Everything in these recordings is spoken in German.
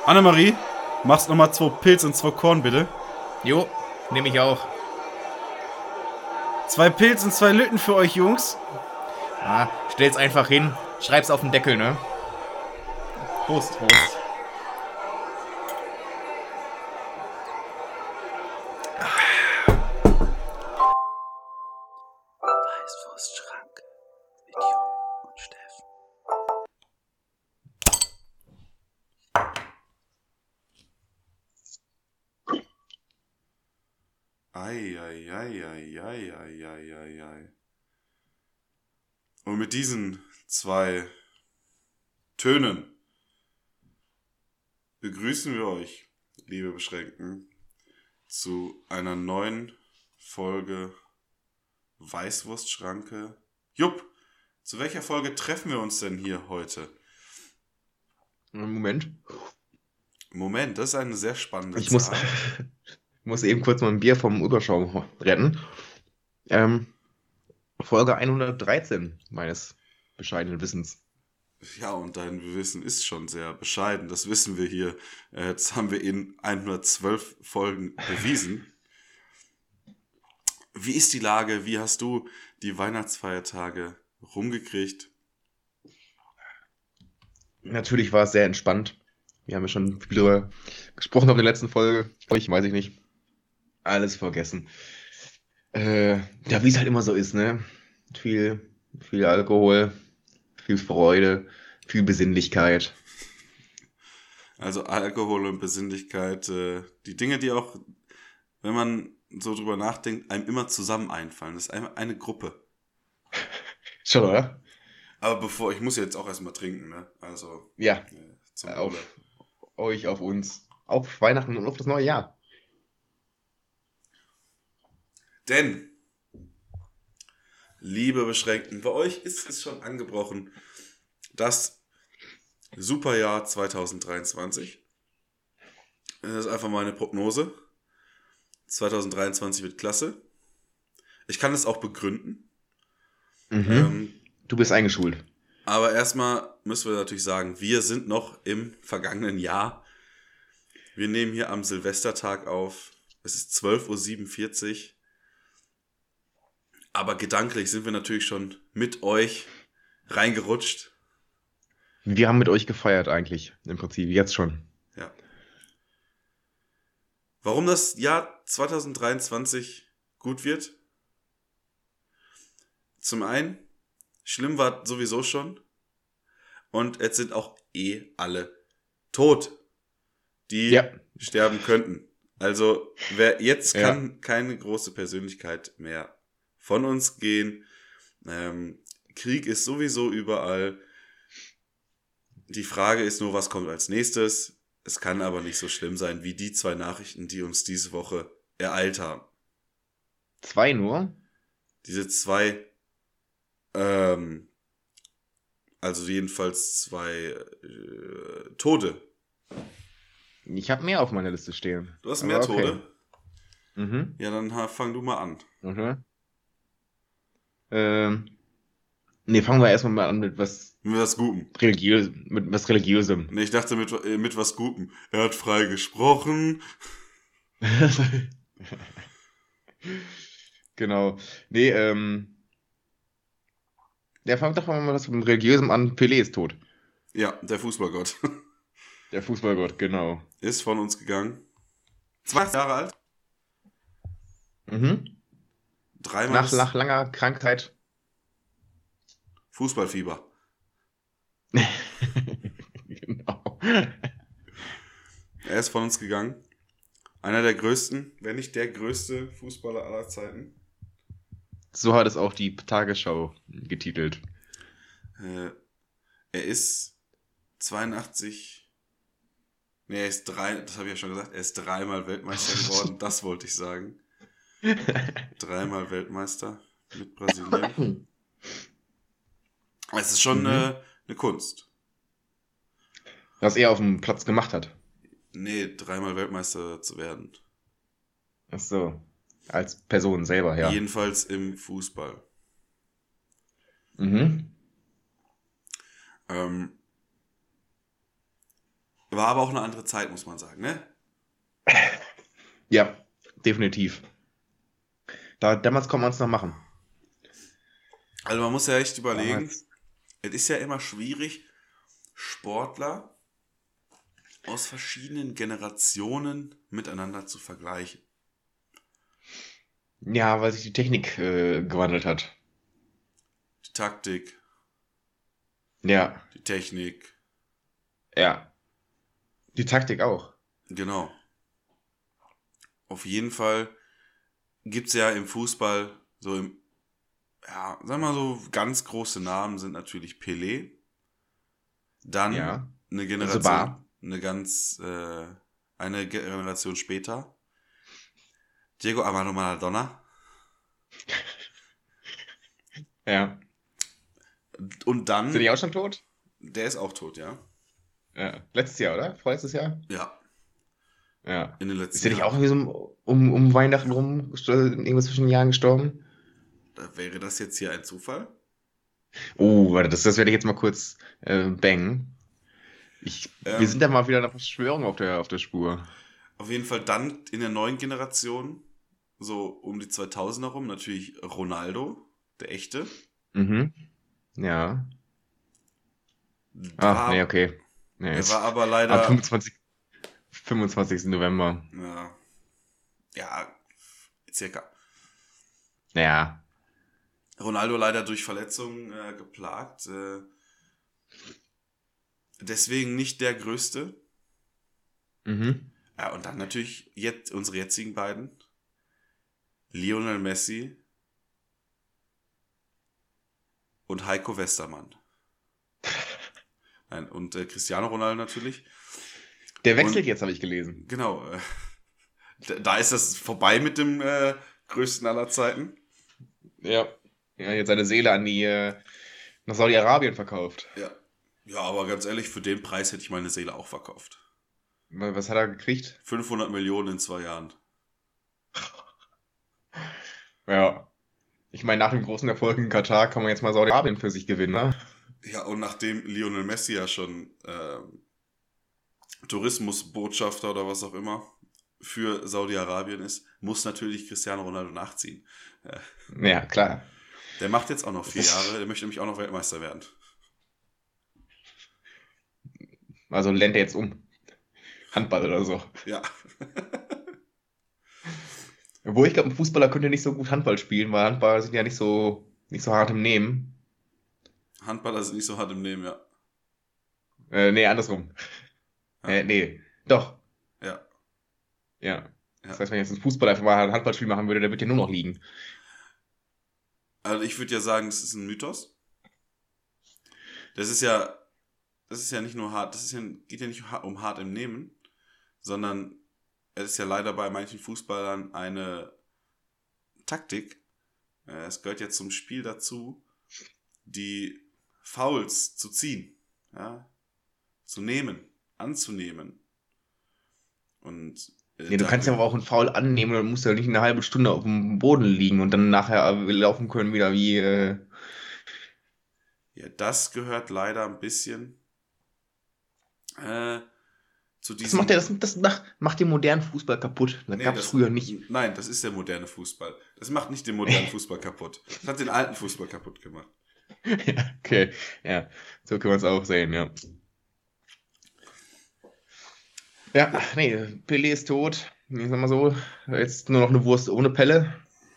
Annemarie, machst nochmal 2 Pilz und 2 Korn, bitte. Jo, nehme ich auch. 2 Pilz und 2 Lütten für euch, Jungs. Stell's einfach hin, schreib's auf den Deckel, ne? Prost. Prost. Weißwurstschrank mit Jung und Steffen. Ei. Und mit diesen 2 Tönen begrüßen wir euch, liebe Beschränkten, zu einer neuen Folge Weißwurstschranke. Jupp, zu welcher Folge treffen wir uns denn hier heute? Moment, Das ist eine sehr spannende ich muss, Zahl. muss eben kurz mal ein Bier vom Überschau retten. Folge 113 meines bescheidenen Wissens. Ja, und dein Wissen ist schon sehr bescheiden, das wissen wir hier. Jetzt haben wir in 112 Folgen bewiesen. Wie ist die Lage? Wie hast du die Weihnachtsfeiertage rumgekriegt? Natürlich war es sehr entspannt. Wir haben ja schon viel darüber gesprochen auf der letzten Folge. Weiß ich nicht. Alles vergessen. Ja, wie es halt immer so ist, ne? Viel Alkohol, viel Freude, viel Besinnlichkeit. Also Alkohol und Besinnlichkeit, die Dinge, die auch, wenn man so drüber nachdenkt, einem immer zusammen einfallen. Das ist eine Gruppe. Schon, oder? Aber ich muss jetzt auch erstmal trinken, ne? Also, Ja, zum Wohle. auf euch, auf uns, auf Weihnachten und auf das neue Jahr. Denn, liebe Beschränkten, bei euch ist es schon angebrochen, das Superjahr 2023. Das ist einfach mal eine Prognose. 2023 wird klasse. Ich kann es auch begründen. Du bist eingeschult. Aber erstmal müssen wir natürlich sagen, wir sind noch im vergangenen Jahr. Wir nehmen hier am Silvestertag auf. Es ist 12:47 Uhr. Aber gedanklich sind wir natürlich schon mit euch reingerutscht. Wir haben mit euch gefeiert eigentlich, im Prinzip, jetzt schon. Ja. Warum das Jahr 2023 gut wird? Zum einen, schlimm war sowieso schon. Und jetzt sind auch alle tot, die sterben könnten. Also wer jetzt kann keine große Persönlichkeit mehr von uns gehen. Krieg ist sowieso überall. Die Frage ist nur, was kommt als nächstes. Es kann aber nicht so schlimm sein wie die 2 Nachrichten, die uns diese Woche ereilt haben. 2 nur? Diese 2, also jedenfalls 2 Tode. Ich habe mehr auf meiner Liste stehen. Du hast Aber mehr okay. Tode? Mhm. Ja, dann fang du mal an. Mhm. Fangen wir erstmal mal an mit was Mit was Gutem. Religiösem. Nee, ich dachte mit was Gutem. Er hat frei gesprochen. Genau. Nee, fangen doch mal was mit Religiösem an. Pelé ist tot. Ja, der Fußballgott. Der Fußballgott, genau. Ist von uns gegangen. 20 Jahre alt. Mhm. Dreimal Nach langer Krankheit. Fußballfieber. Genau. Er ist von uns gegangen. Einer der größten, wenn nicht der größte Fußballer aller Zeiten. So hat es auch die Tagesschau getitelt. Er ist 82. Nee, das habe ich ja schon gesagt. Er ist 3-mal Weltmeister geworden. Das wollte ich sagen. 3-mal Weltmeister mit Brasilien. Es ist schon eine Kunst. Was er auf dem Platz gemacht hat. Nee, 3-mal Weltmeister zu werden. Ach so. Als Person selber, ja. Jedenfalls im Fußball. Mhm. War aber auch eine andere Zeit, muss man sagen, ne? Ja, definitiv. Damals konnte man es noch machen. Also man muss ja echt überlegen, Damals. es ist ja immer schwierig, Sportler aus verschiedenen Generationen miteinander zu vergleichen. Ja, weil sich die Technik gewandelt hat. Die Taktik, Ja, die Technik, ja. Die Taktik auch. genau. Auf jeden Fall gibt es ja im Fußball sagen wir mal so, ganz große Namen sind natürlich Pelé. Dann Ja. eine So Generation, bar. eine Generation später, Diego Armando Maradona. Ja. Und Sind dann, die auch schon tot? der ist auch tot, ja. Ja. Letztes Jahr, oder? Vorletztes Jahr? Ja, Ja. in den Ist letzten der nicht auch Jahren. irgendwie so um Weihnachten rum, irgendwas zwischen den Jahren gestorben? Da wäre das jetzt hier ein Zufall? Oh, warte, das werde ich jetzt mal kurz bangen. Wir sind Ähm, da mal wieder einer Verschwörung auf der Spur. auf jeden Fall dann in der neuen Generation, so um die 2000er rum, natürlich Ronaldo, der echte. Mhm. Ja. Ah, nee, War, okay. Nee, der war ist aber am leider, 25. November. ja, circa. Ja. Ronaldo leider durch Verletzungen geplagt. Deswegen nicht der Größte. Mhm. Ja, und dann natürlich jetzt unsere jetzigen beiden. Lionel Messi und Heiko Westermann. Nein, und Cristiano Ronaldo natürlich. Der wechselt Und jetzt, habe ich gelesen. genau, da ist das vorbei mit dem größten aller Zeiten. Ja. Ja, jetzt seine Seele nach Saudi-Arabien verkauft. Ja. Ja, aber ganz ehrlich, für den Preis hätte ich meine Seele auch verkauft. Was hat er gekriegt? 500 Millionen in 2 Jahren. Ja. Ich meine, nach dem großen Erfolg in Katar kann man jetzt mal Saudi-Arabien für sich gewinnen, ne? Ja, und nachdem Lionel Messi ja schon Tourismusbotschafter oder was auch immer für Saudi-Arabien ist, muss natürlich Cristiano Ronaldo nachziehen. Ja, klar. Der macht jetzt auch noch 4 Jahre, der möchte nämlich auch noch Weltmeister werden. Also lernt er jetzt um. Handball oder so. Ja, Obwohl ich glaube, ein Fußballer könnte nicht so gut Handball spielen, weil Handballer sind ja nicht so hart im Nehmen. Handballer sind nicht so hart im Nehmen, ja. Nee, andersrum. Ja, Nee, doch. ja, Ja. ja. Das heißt, wenn jetzt ein Fußballer einfach mal ein Handballspiel machen würde, der wird ja nur noch liegen. Also ich würde ja sagen, das ist ein Mythos. Das ist ja nicht nur hart, geht ja nicht um hart im Nehmen, sondern es ist ja leider bei manchen Fußballern eine Taktik. Es gehört ja zum Spiel dazu, die Fouls zu ziehen, ja, zu nehmen, anzunehmen. Und Nee, du kannst ja aber auch einen Foul annehmen und musst ja nicht eine halbe Stunde auf dem Boden liegen und dann nachher laufen können wieder wie. ja, das gehört leider ein bisschen zu Das macht, diesem. macht den modernen Fußball kaputt. Das Nee, gab es früher nicht. Nein, das ist der moderne Fußball. Das macht nicht den modernen Fußball kaputt. Das hat den alten Fußball kaputt gemacht. Ja, okay, ja, so können wir es auch sehen, ja. Ja, nee, Pelé ist tot. Ich sag mal so, jetzt nur noch eine Wurst ohne Pelle.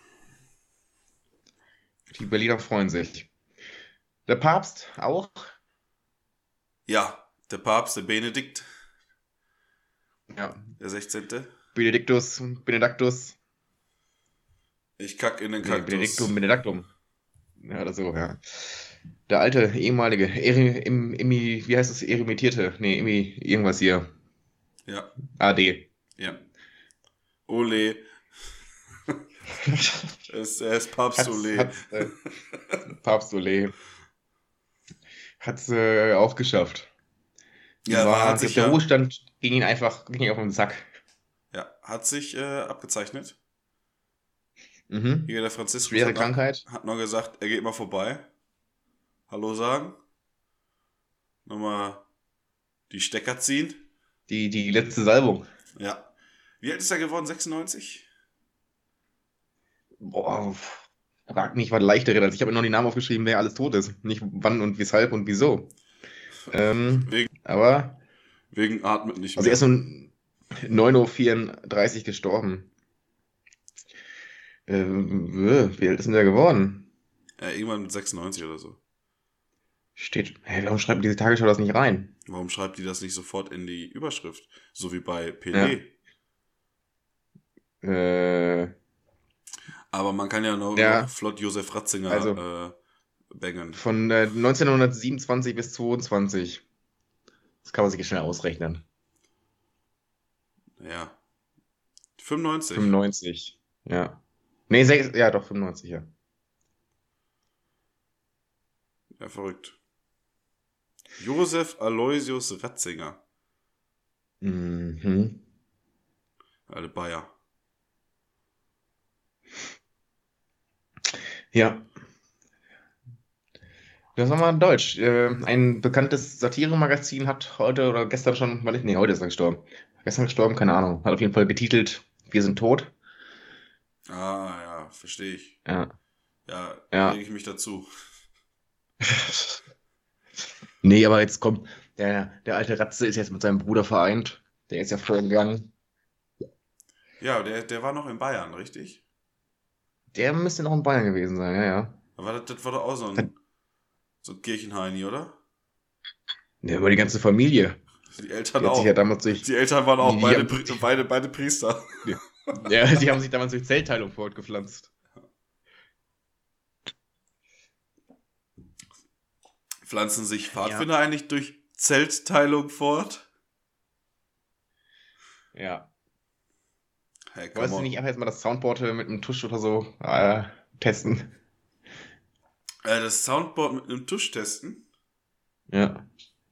Die Berliner freuen sich. Der Papst auch. Ja, der Papst, der Benedikt, Ja, der 16. Benedictus. Ich kack in den Nee, Kaktus. Benedictum. Ja, oder so, ja. Der alte, ehemalige, wie heißt das, Eremitierte? Nee, irgendwas hier. Ja, AD. ja. Ole. Er ist Papst Ole. Papst Ole. Hat's auch geschafft. Ja, hat sich Der ja, Ruhestand ging ihn auf den Sack. hat sich abgezeichnet. Mhm. Hier der Franziskus Schwere Krankheit. hat noch gesagt, er geht mal vorbei. Hallo sagen. Nochmal die Stecker ziehen. Die letzte Salbung. Ja. Wie alt ist er geworden? 96? Boah, frag mich was Leichteres. Also ich habe mir noch die Namen aufgeschrieben, wer alles tot ist. Nicht wann und weshalb und wieso. Wegen, Aber, wegen atmet nicht also er mehr. ist um 9:34 Uhr gestorben. Wie alt ist denn der geworden? Irgendwann mit 96 oder so. Steht, warum schreibt diese Tagesschau das nicht rein? Warum schreibt die das nicht sofort in die Überschrift? So wie bei Ja. Pelé. Äh, Aber man kann ja noch ja, flott Josef Ratzinger also bängen. von 1927 bis 22. Das kann man sich schnell ausrechnen. Ja. 95. 95. Ja. Nee, ja, doch, 95, ja. Ja, verrückt. Josef Aloysius Ratzinger. Mhm. Alle Bayer. Ja. Das war mal Deutsch. Ein bekanntes Satire-Magazin hat heute oder gestern schon, nee, heute ist er gestorben. Gestern gestorben, keine Ahnung. Hat auf jeden Fall betitelt, wir sind tot. Ah, ja, verstehe ich. Ja, Ja, ja. lege ich mich dazu. Nee, aber jetzt kommt, der alte Ratze ist jetzt mit seinem Bruder vereint. Der ist ja vorgegangen. Ja, der war noch in Bayern, richtig? Der müsste noch in Bayern gewesen sein, ja, ja. Aber das war doch auch so ein Kirchenheini, oder? Der war die ganze Familie. Die Eltern Die hat sich ja auch. damals durch, Die Eltern waren auch die, die, beide, haben- beide Priester. die, ja, die haben sich damals durch Zellteilung fortgepflanzt. Pflanzen sich Ja, Pfadfinder eigentlich durch Zeltteilung fort? ja. Hey, come Wolltest du on. nicht einfach jetzt mal das Soundboard mit einem Tusch oder so testen? Das Soundboard mit einem Tusch testen? Ja.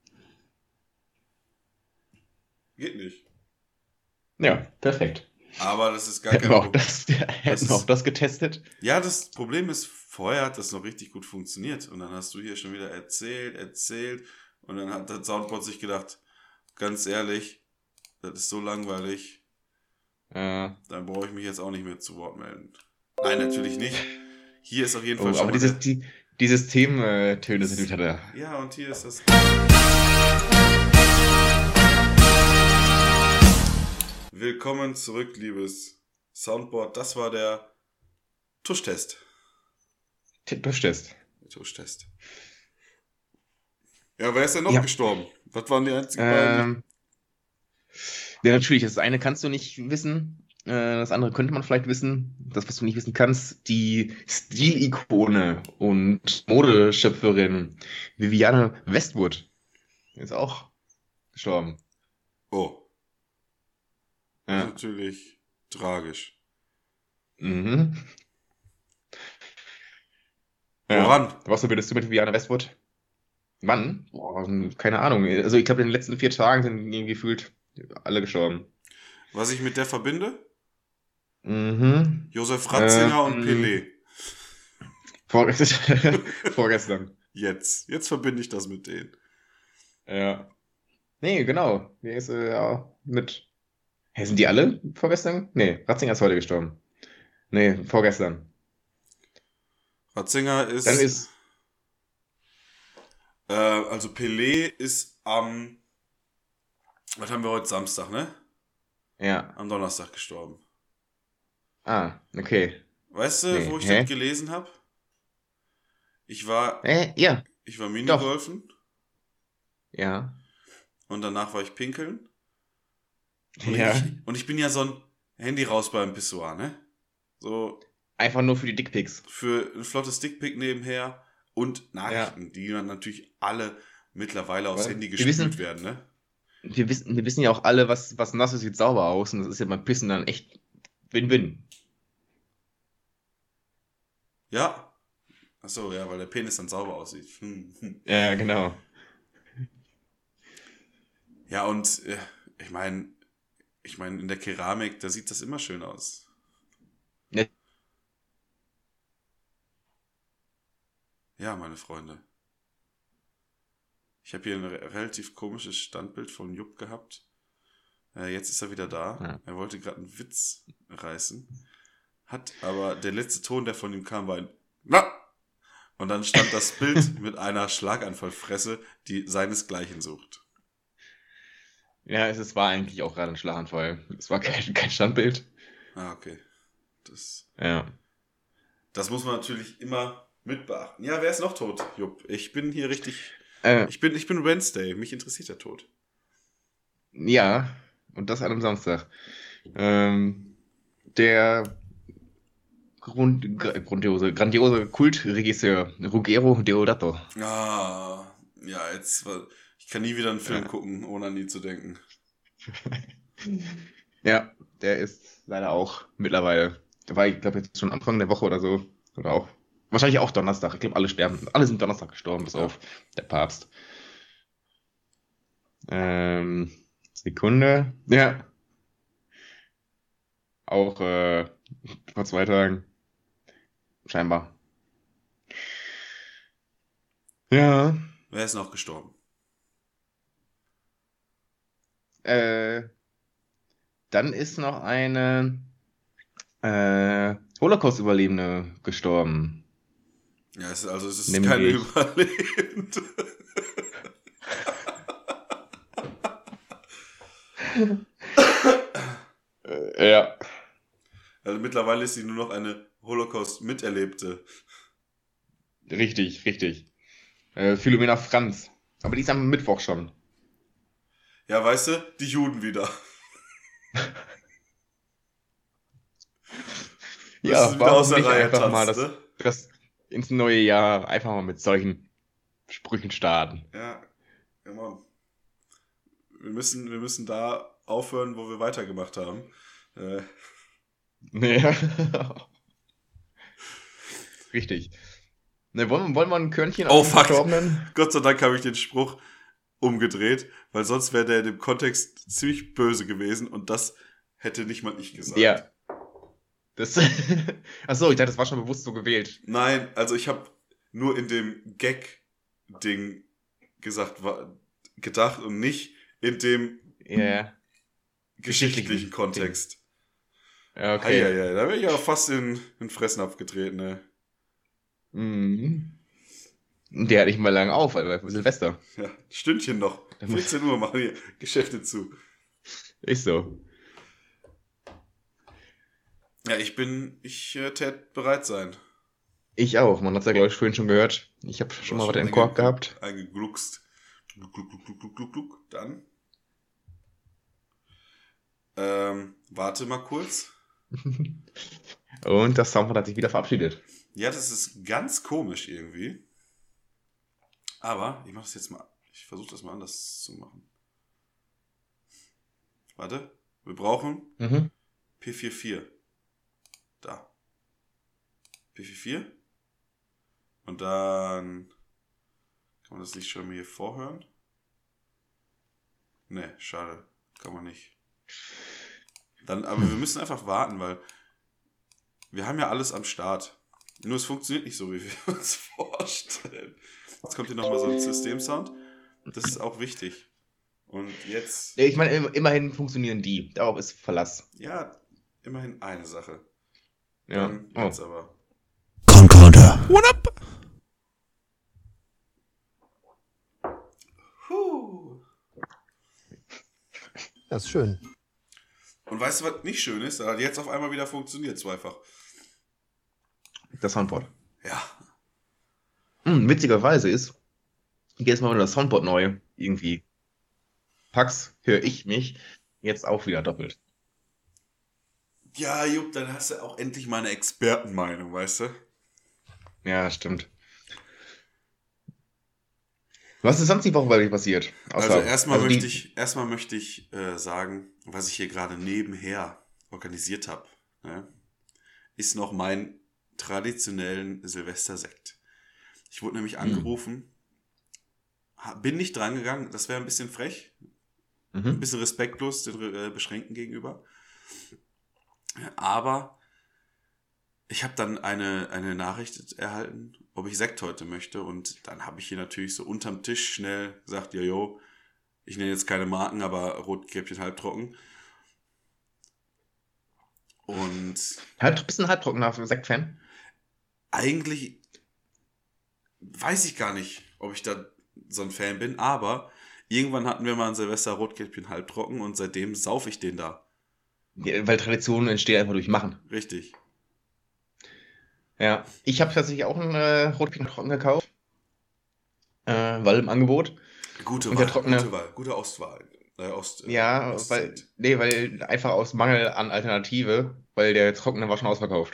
Geht nicht. Ja, perfekt. Aber das ist gar Hätten kein wir auch Problem. hätten wir auch das getestet. Ja, das Problem ist, vorher hat das noch richtig gut funktioniert. Und dann hast du hier schon wieder erzählt. Und dann hat das Soundboard sich gedacht, ganz ehrlich, das ist so langweilig, Äh, dann brauche ich mich jetzt auch nicht mehr zu Wort melden. Nein, natürlich nicht. Hier ist auf jeden Fall oh, schon aber mal die Systemtöne sind wieder da. Ja, und hier ist das. Willkommen zurück, liebes Soundboard. Das war der Tuschtest. Tuschtest. Der Tuschtest. Ja, wer ist denn noch Ja. gestorben? Was waren die einzigen beiden? Ja, natürlich. Das eine kannst du nicht wissen. Das andere könnte man vielleicht wissen. Das, was du nicht wissen kannst, die Stilikone und Modeschöpferin Vivienne Westwood ist auch gestorben. Oh, das ist Ja. natürlich tragisch. Mhm. Ja. Woran? Was würdest du mit Vivienne Westwood? Wann? Boah, keine Ahnung. Also ich glaube, in den letzten 4 Tagen sind irgendwie gefühlt alle gestorben. Was ich mit der verbinde? Mhm. Josef Ratzinger und Ähm, Pelé. Vorgestern. Jetzt verbinde ich das mit denen. Ja. Nee, genau. Der ist ja mit. Hey, sind die alle vorgestern? Nee, Ratzinger ist heute gestorben. Nee, vorgestern. Ratzinger Dann ist, ist. also Pelé ist was haben wir heute, Samstag, ne? Ja. Am Donnerstag gestorben. Ah, okay. Weißt du, Nee, wo ich hä? das gelesen habe? Ich war Ja, doch. Minigolfen Ja. und danach war ich pinkeln. Und, Ja. ich bin ja so ein Handy raus beim Pissoir, ne? So Einfach nur für die Dickpics. für ein flottes Dickpick nebenher und Ja. Nachrichten, die dann natürlich alle mittlerweile aufs Weil Handy wir gespült wissen, werden, ne? wir wissen ja auch alle, was nass ist, sieht sauber aus. Und das ist ja beim Pissen dann echt Win-Win. Ja. Achso, ja, weil der Penis dann sauber aussieht. Ja, genau. Ja, und ich meine, in der Keramik, da sieht das immer schön aus. Ja, Ja, meine Freunde. Ich habe hier ein relativ komisches Standbild von Jupp gehabt. Jetzt ist er wieder da. Ja. Er wollte gerade einen Witz reißen. Hat aber der letzte Ton, der von ihm kam, war ein Na! Und dann stand das Bild mit einer Schlaganfallfresse, die seinesgleichen sucht. Ja, es war eigentlich auch gerade ein Schlaganfall. Es war kein Standbild. Ah, okay. Ja. Das muss man natürlich immer mit beachten. Ja, wer ist noch tot, Jupp? Ich bin hier richtig... Äh, Ich bin Wednesday. Mich interessiert der Tod. ja, und das an einem Samstag. Der grandiose Kultregisseur Ruggero Deodato. Ah, ja, ich kann nie wieder einen Film Ja. gucken, ohne an ihn zu denken. Ja, der ist leider auch mittlerweile, der war, ich glaube, jetzt schon Anfang der Woche oder so. Oder auch, wahrscheinlich auch Donnerstag. Ich glaube, alle sind Donnerstag gestorben, bis auf der Papst. Sekunde. Ja. Auch vor 2 Tagen. Scheinbar. Ja. Wer ist noch gestorben? Dann ist noch eine Holocaust-Überlebende gestorben. Ja, es ist Nämlich- keine Überlebende. Ja. Also mittlerweile ist sie nur noch eine Holocaust-Miterlebte. Richtig. Philomena Franz. Aber die ist am Mittwoch schon. Ja, weißt du, die Juden wieder. Ja, Müssen wieder warum aus der nicht Reihe einfach mal tanzen, das ins neue Jahr einfach mal mit solchen Sprüchen starten. Ja, immer. Wir müssen da aufhören, wo wir weitergemacht haben. Ja. Richtig. Ne, wollen wir ein Körnchen Oh, auf den fuck. Verstorbenen? Gott sei Dank habe ich den Spruch umgedreht, weil sonst wäre der in dem Kontext ziemlich böse gewesen und das hätte nicht mal ich gesagt. Ja. Das. Achso, ich dachte, das war schon bewusst so gewählt. Nein, also ich habe nur in dem Gag-Ding gedacht und nicht in dem Ja. geschichtlichen Kontext. Ja, okay. Eieiei, da wäre ich ja fast in den Fressnapf getreten, ne? Mhm. Der hat nicht mal lange auf, weil Silvester. Ja, Stündchen noch. 14 Uhr machen hier Geschäfte zu. Ist so. Ja, ich tät bereit sein. Ich auch. Man hat es ja, glaube ich, vorhin schon gehört. Ich habe schon mal was im Korb gehabt. Eingegluckst. Gluck, gluck, gluck, gluck, gluck, gluck. Dann. Warte mal kurz. Und das Soundboard hat sich wieder verabschiedet. Ja, das ist ganz komisch irgendwie. Aber ich mache das jetzt mal. Ich versuche das mal anders zu machen. Warte. Wir brauchen Mhm. P44. Da. P44. Und dann kann man das nicht schon mal hier vorhören? Ne, schade. Kann man nicht. Aber wir müssen einfach warten, weil wir haben ja alles am Start. Nur es funktioniert nicht so, wie wir uns vorstellen. Jetzt kommt hier nochmal so ein Systemsound. Das ist auch wichtig. Und jetzt, Ich meine, immerhin funktionieren die. Darauf ist Verlass. ja, immerhin eine Sache. Ja. Dann Oh. jetzt aber. Concorder. What up? Puh. Das ist schön. Und weißt du, was nicht schön ist? Das hat jetzt auf einmal wieder funktioniert, zweifach. Das Soundboard. Ja. Witzigerweise ist, jetzt mal das Soundboard neu irgendwie packst, höre ich mich jetzt auch wieder doppelt. Ja, Jupp, dann hast du auch endlich mal eine Expertenmeinung, weißt du? Ja, stimmt. Was ist sonst die Woche bei dir passiert? Also erstmal also möchte ich sagen, was ich hier gerade nebenher organisiert habe, ne, ist noch mein traditionellen Silvestersekt. Ich wurde nämlich angerufen, bin nicht drangegangen, das wäre ein bisschen frech, ein bisschen respektlos den Beschränkten gegenüber. Aber ich habe dann eine Nachricht erhalten, ob ich Sekt heute möchte. Und dann habe ich hier natürlich so unterm Tisch schnell gesagt, jojo, Ich nenne jetzt keine Marken, aber Rotkäppchen halbtrocken. Und Bist du ein halbtrockener Sekt-Fan? eigentlich weiß ich gar nicht, ob ich da so ein Fan bin, aber irgendwann hatten wir mal ein Silvester Rotkäppchen halbtrocken und seitdem saufe ich den da. Ja, weil Tradition entsteht einfach durch Machen. Richtig. Ja, ich habe tatsächlich auch einen Rotkäppchen trocken gekauft, weil im Angebot. Gute Und Wahl, der trockene, gute Wahl, gute Ostwahl. ja, Ostsekt. weil einfach aus Mangel an Alternative, weil der trockene war schon ausverkauft.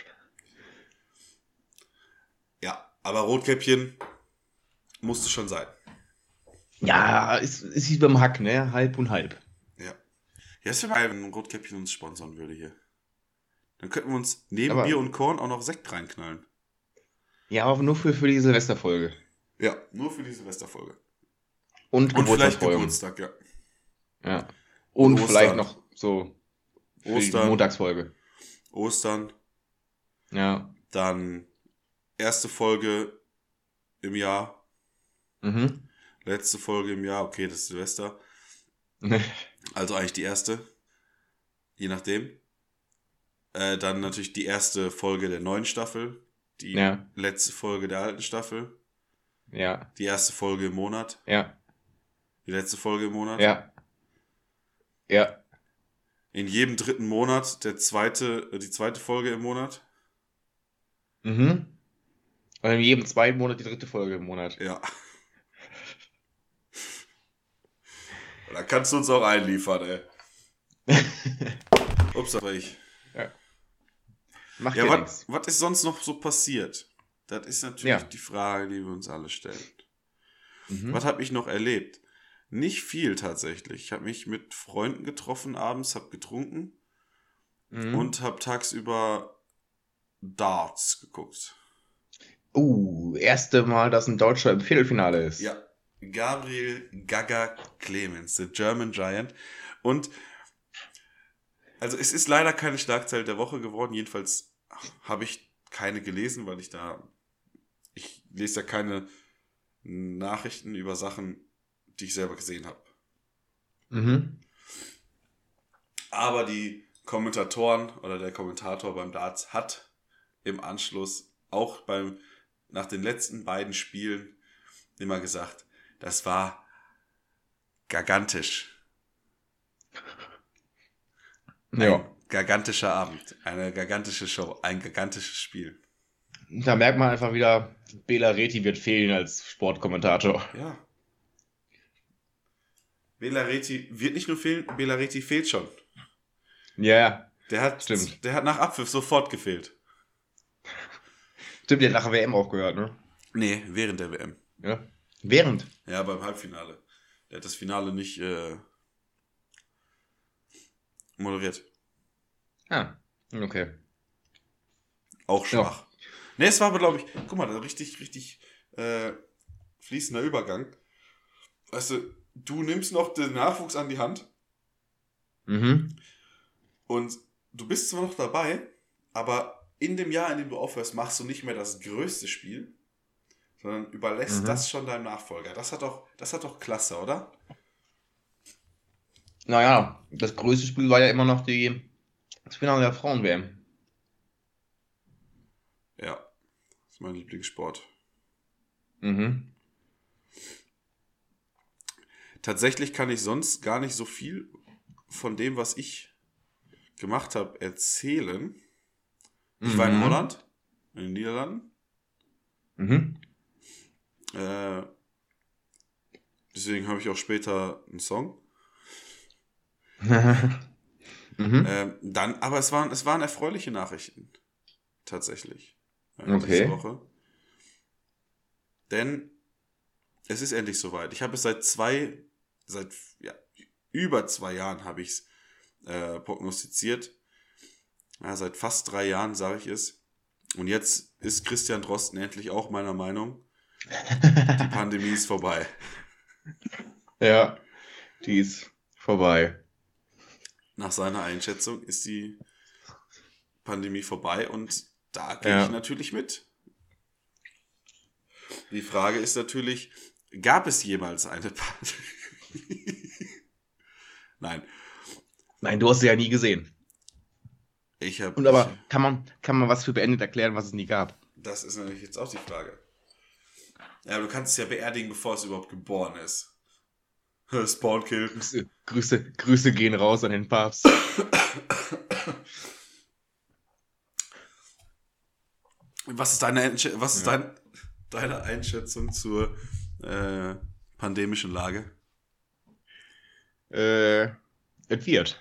Ja, aber Rotkäppchen musste schon sein. Ja, ist wie beim Hack, ne? Halb und halb. Ja. Ja, es wäre geil, wenn Rotkäppchen uns sponsern würde hier. Dann könnten wir uns neben Aber, Bier und Korn auch noch Sekt reinknallen. ja, aber nur für die Silvesterfolge. Ja, nur für die Silvesterfolge. Und Und vielleicht Geburtstagsfolgen. Geburtstag, ja. Ja. Und Und vielleicht Ostern. noch so für die Ostern, Montagsfolge. Ostern, Ja. dann erste Folge im Jahr, Mhm. letzte Folge im Jahr, okay, das ist Silvester. Also eigentlich die erste, je nachdem. Dann natürlich die erste Folge der neuen Staffel, die Ja. letzte Folge der alten Staffel, Ja. die erste Folge im Monat, Ja. die letzte Folge im Monat. Ja. Ja. In jedem dritten Monat die zweite Folge im Monat. Mhm. Und in jedem zweiten Monat die dritte Folge im Monat. Ja. Da kannst du uns auch einliefern, ey. Ups, aber ich. Ja. Macht Ja, ja was nichts. ist sonst noch so passiert? Das ist natürlich Ja. die Frage, die wir uns alle stellen. Mhm. Was habe ich noch erlebt? Nicht viel tatsächlich. Ich habe mich mit Freunden getroffen abends, habe getrunken Mhm. und habe tagsüber Darts geguckt. Erste Mal, dass ein Deutscher im Viertelfinale ist. Ja, Gabriel Gaga Clemens, the German Giant. Und also es ist leider keine Schlagzeile der Woche geworden. Jedenfalls habe ich keine gelesen, weil ich lese ja keine Nachrichten über Sachen, die ich selber gesehen habe. Mhm. Aber die Kommentatoren oder der Kommentator beim Darts hat im Anschluss auch nach den letzten beiden Spielen immer gesagt, das war gigantisch. Ja. Ein gigantischer Abend, eine gigantische Show, ein gigantisches Spiel. Da merkt man einfach wieder, Bela Reti wird fehlen als Sportkommentator. Ja. Bela Reti wird nicht nur fehlen, Bela Reti fehlt schon. Ja, Der hat nach Abpfiff sofort gefehlt. stimmt, der hat nach der WM aufgehört, ne? Nee, während der WM. Ja. Während? Ja, beim Halbfinale. Der hat das Finale nicht moderiert. Ah, okay. Auch schwach. Ja. Ne, es war aber, glaube ich, guck mal, ein richtig fließender Übergang. Weißt du nimmst noch den Nachwuchs an die Hand Mhm. und du bist zwar noch dabei, aber in dem Jahr, in dem du aufhörst, machst du nicht mehr das größte Spiel, sondern überlässt das schon deinem Nachfolger. Das hat doch Klasse, oder? Naja, das größte Spiel war ja immer noch das Finale der Frauen-WM. Ja, das ist mein Lieblingssport. Mhm. Tatsächlich kann ich sonst gar nicht so viel von dem, was ich gemacht habe, erzählen. Ich war in Holland, in den Niederlanden. Mhm. Deswegen habe ich auch später einen Song. Aber es waren erfreuliche Nachrichten. Tatsächlich. Diese Woche. Denn es ist endlich soweit. Ich habe es seit über 2 Jahren habe ich es prognostiziert. Ja, seit fast 3 Jahren sage ich es. Und jetzt ist Christian Drosten endlich auch meiner Meinung. Die Pandemie ist vorbei. Ja, die ist vorbei. Nach seiner Einschätzung ist die Pandemie vorbei und da gehe ich natürlich mit. Die Frage ist natürlich, gab es jemals eine Pandemie? Nein. Nein, du hast sie ja nie gesehen. Und aber kann man was für beendet erklären, was es nie gab? Das ist natürlich jetzt auch die Frage. Ja, du kannst es ja beerdigen, bevor es überhaupt geboren ist. Spawnkill. Grüße gehen raus an den Papst. Was ist deine Einschätzung zur pandemischen Lage? Es wird.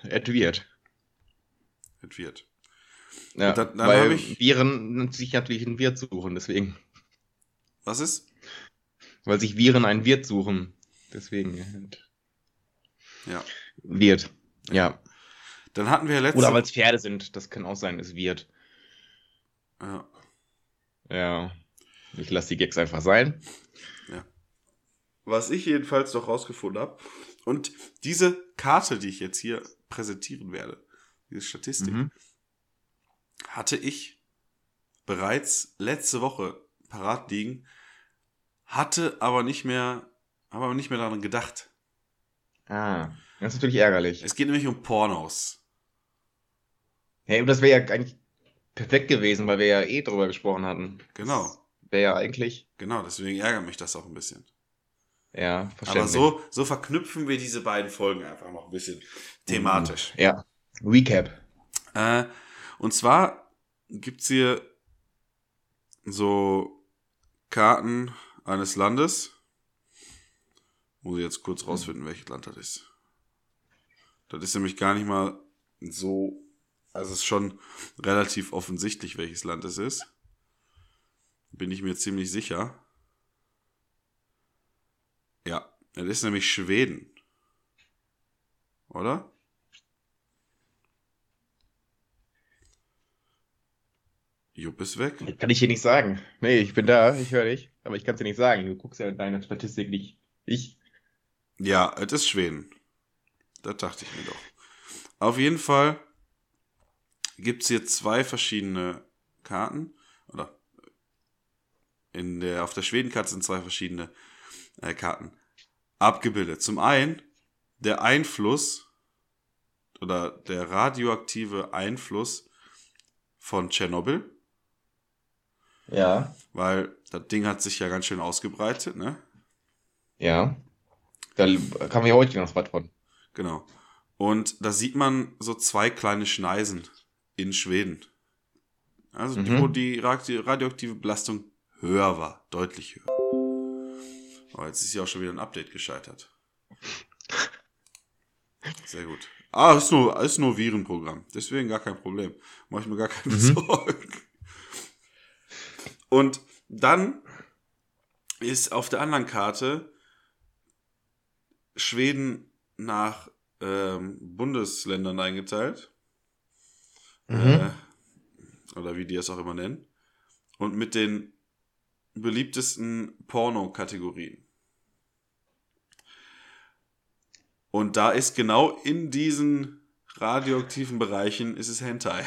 Ja, dann weil Viren sich natürlich einen Wirt suchen, deswegen. Was ist? Weil sich Viren einen Wirt suchen, deswegen. Ja. Wirt, ja. Dann hatten wir Oder weil es Pferde sind, das kann auch sein, es wird. Ja. Ja. Ich lasse die Gags einfach sein. Ja. Was ich jedenfalls noch rausgefunden habe, und diese Karte, die ich jetzt hier präsentieren werde, diese Statistik, hatte ich bereits letzte Woche parat liegen, habe aber nicht mehr daran gedacht. Ah, das ist natürlich ärgerlich. Es geht nämlich um Pornos. Hey, und das wäre ja eigentlich perfekt gewesen, weil wir ja eh drüber gesprochen hatten. Genau. Wäre ja eigentlich. Genau, deswegen ärgert mich das auch ein bisschen. Ja, verständlich. Aber so verknüpfen wir diese beiden Folgen einfach noch ein bisschen thematisch. Ja, Recap. Und zwar gibt es hier so Karten eines Landes. Muss ich jetzt kurz rausfinden, welches Land das ist. Das ist nämlich gar nicht mal so, also es ist schon relativ offensichtlich, welches Land es ist. Bin ich mir ziemlich sicher. Ja, das ist nämlich Schweden. Oder? Jupp ist weg. Kann ich dir nicht sagen. Nee, ich bin da, ich höre dich. Aber ich kann es dir nicht sagen. Du guckst ja deine Statistik nicht. Ich. Ja, es ist Schweden. Das dachte ich mir doch. Auf jeden Fall gibt es hier zwei verschiedene Karten. Oder auf der Schwedenkarte sind zwei verschiedene Karten abgebildet. Zum einen der Einfluss oder der radioaktive Einfluss von Tschernobyl. Ja. Weil das Ding hat sich ja ganz schön ausgebreitet, ne? Ja. Da kann man ja heute noch was von. Genau. Und da sieht man so zwei kleine Schneisen in Schweden. Also wo die radioaktive Belastung höher war, deutlich höher. Aber jetzt ist ja auch schon wieder ein Update gescheitert. Sehr gut. Ist nur Virenprogramm. Deswegen gar kein Problem. Mach ich mir gar keine Sorgen. Und dann ist auf der anderen Karte Schweden nach Bundesländern eingeteilt. Oder wie die es auch immer nennen. Und mit den beliebtesten Porno-Kategorien. Und da ist genau in diesen radioaktiven Bereichen ist es Hentai.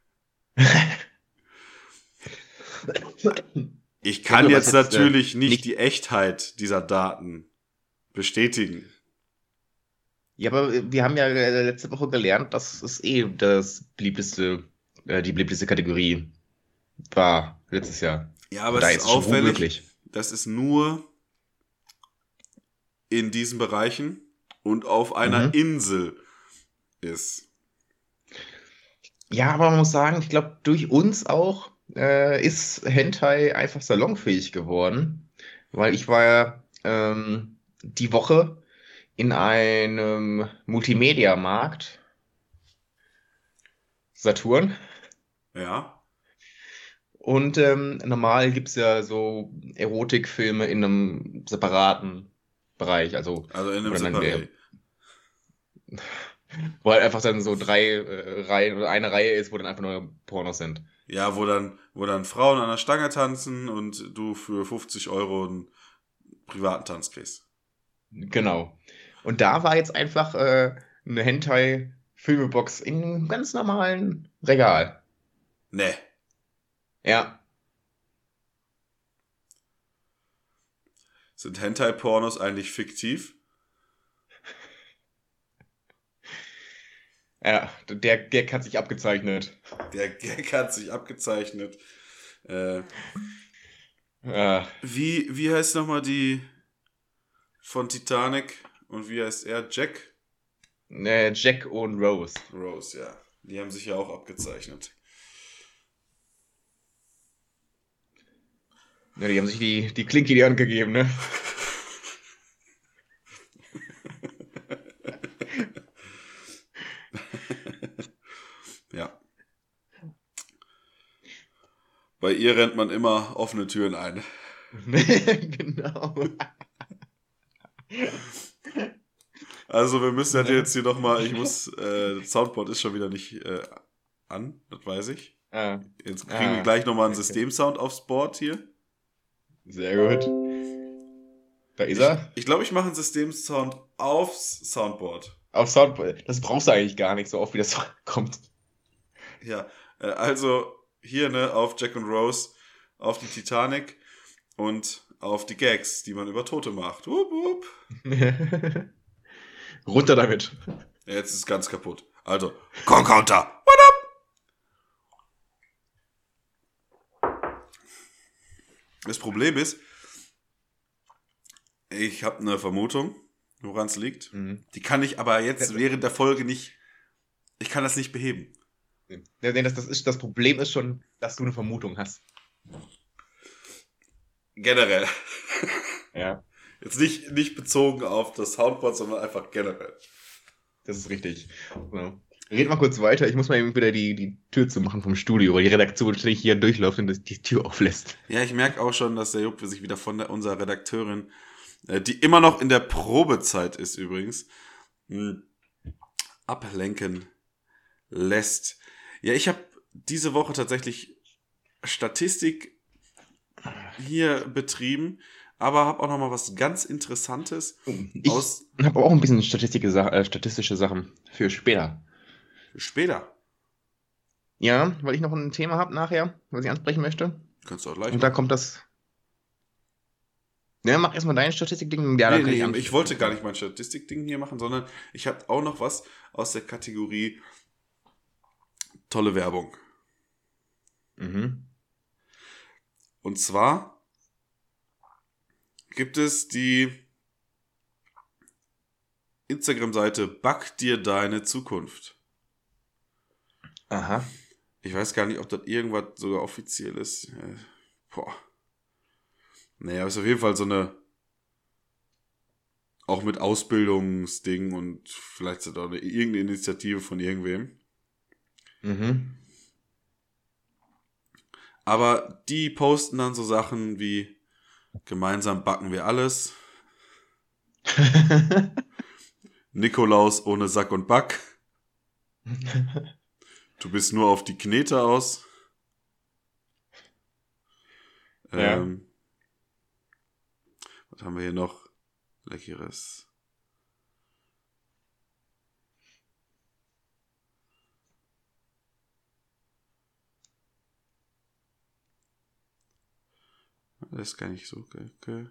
Ich kann jetzt natürlich nicht die Echtheit dieser Daten bestätigen. Ja, aber wir haben ja letzte Woche gelernt, dass es die beliebteste Kategorie war letztes Jahr. Ja, aber es ist auffällig, das ist nur in diesen Bereichen und auf einer Insel ist. Ja, aber man muss sagen, ich glaube, durch uns auch ist Hentai einfach salonfähig geworden, weil ich war ja die Woche in einem Multimedia-Markt, Saturn. Ja. Und normal gibt es ja so Erotikfilme in einem separaten Bereich. Also in einem separaten. Wo halt einfach dann so 3 Reihen oder eine Reihe ist, wo dann einfach nur Pornos sind. Ja, wo dann Frauen an der Stange tanzen und du für 50 Euro einen privaten Tanz kriegst. Genau. Und da war jetzt einfach eine Hentai-Filmebox in einem ganz normalen Regal. Nee. Ja. Sind Hentai-Pornos eigentlich fiktiv? Ja, der Gag hat sich abgezeichnet. Der Gag hat sich abgezeichnet. Ja. Wie heißt nochmal die von Titanic? Und wie heißt er? Jack? Jack und Rose. Rose, ja. Die haben sich ja auch abgezeichnet. Ja, die haben sich die Klinke in die Hand gegeben, ne? Ja. Bei ihr rennt man immer offene Türen ein. Genau. Also wir müssen halt jetzt hier nochmal, Soundboard ist schon wieder nicht an, das weiß ich. Jetzt kriegen wir gleich nochmal einen Systemsound aufs Board hier. Sehr gut. Da ist er. Ich glaube, ich mache einen Systemsound aufs Soundboard. Auf Soundboard. Das brauchst du eigentlich gar nicht, so oft wie das kommt. Ja, also hier, ne, auf Jack und Rose, auf die Titanic und auf die Gags, die man über Tote macht. Wupp, wupp. Runter damit. Ja, jetzt ist es ganz kaputt. Also, Concounter, what up? Das Problem ist, ich habe eine Vermutung, woran es liegt. Mhm. Die kann ich aber jetzt während der Folge nicht, ich kann das nicht beheben. Das Problem ist schon, dass du eine Vermutung hast. Generell. Ja. Jetzt nicht bezogen auf das Soundboard, sondern einfach generell. Das ist richtig. Genau. Red mal kurz weiter. Ich muss mal eben wieder die Tür zumachen vom Studio, weil die Redaktion ständig hier durchläuft und die Tür auflässt. Ja, ich merke auch schon, dass der Jupp sich wieder von unserer Redakteurin, die immer noch in der Probezeit ist übrigens, ablenken lässt. Ja, ich habe diese Woche tatsächlich Statistik hier betrieben, aber habe auch noch mal was ganz Interessantes. Ich habe auch ein bisschen statistische Sachen für später. Später. Ja, weil ich noch ein Thema habe nachher, was ich ansprechen möchte. Kannst du auch gleich. Und da kommt das. Ja, mach erstmal dein Statistikding. Ja, nee, ich wollte gar nicht mein Statistikding hier machen, sondern ich habe auch noch was aus der Kategorie tolle Werbung. Mhm. Und zwar gibt es die Instagram-Seite Back dir deine Zukunft. Aha. Ich weiß gar nicht, ob das irgendwas sogar offiziell ist. Naja, ist auf jeden Fall so eine, auch mit Ausbildungsding und vielleicht ist das auch irgendeine Initiative von irgendwem. Mhm. Aber die posten dann so Sachen wie gemeinsam backen wir alles. Nikolaus ohne Sack und Back. Du bist nur auf die Knete aus. Ja. Was haben wir hier noch? Leckeres. Das ist gar nicht so geil.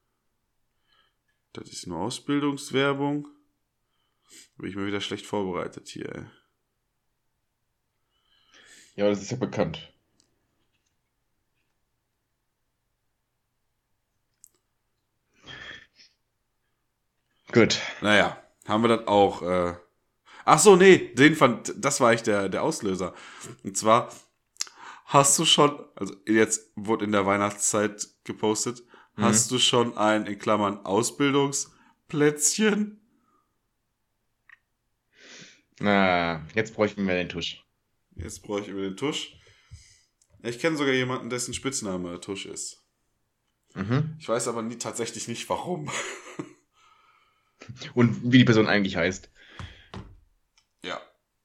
Das ist nur Ausbildungswerbung. Bin ich mal wieder schlecht vorbereitet hier, ey. Ja, das ist ja bekannt. Gut. Naja, haben wir das auch. Ach so, nee, das war echt der Auslöser. Und zwar hast du schon, also jetzt wurde in der Weihnachtszeit gepostet, hast du schon ein, in Klammern, Ausbildungsplätzchen? Jetzt bräuchten wir den Tusch. Jetzt brauche ich über den Tusch. Ich kenne sogar jemanden, dessen Spitzname Tusch ist. Mhm. Ich weiß aber tatsächlich nicht, warum. Und wie die Person eigentlich heißt. Ja.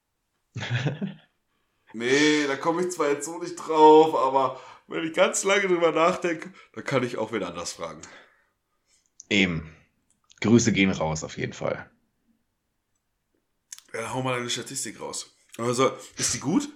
Nee, da komme ich zwar jetzt so nicht drauf, aber wenn ich ganz lange drüber nachdenke, dann kann ich auch wieder anders fragen. Eben. Grüße gehen raus, auf jeden Fall. Ja, hau mal deine Statistik raus. Also, ist die gut?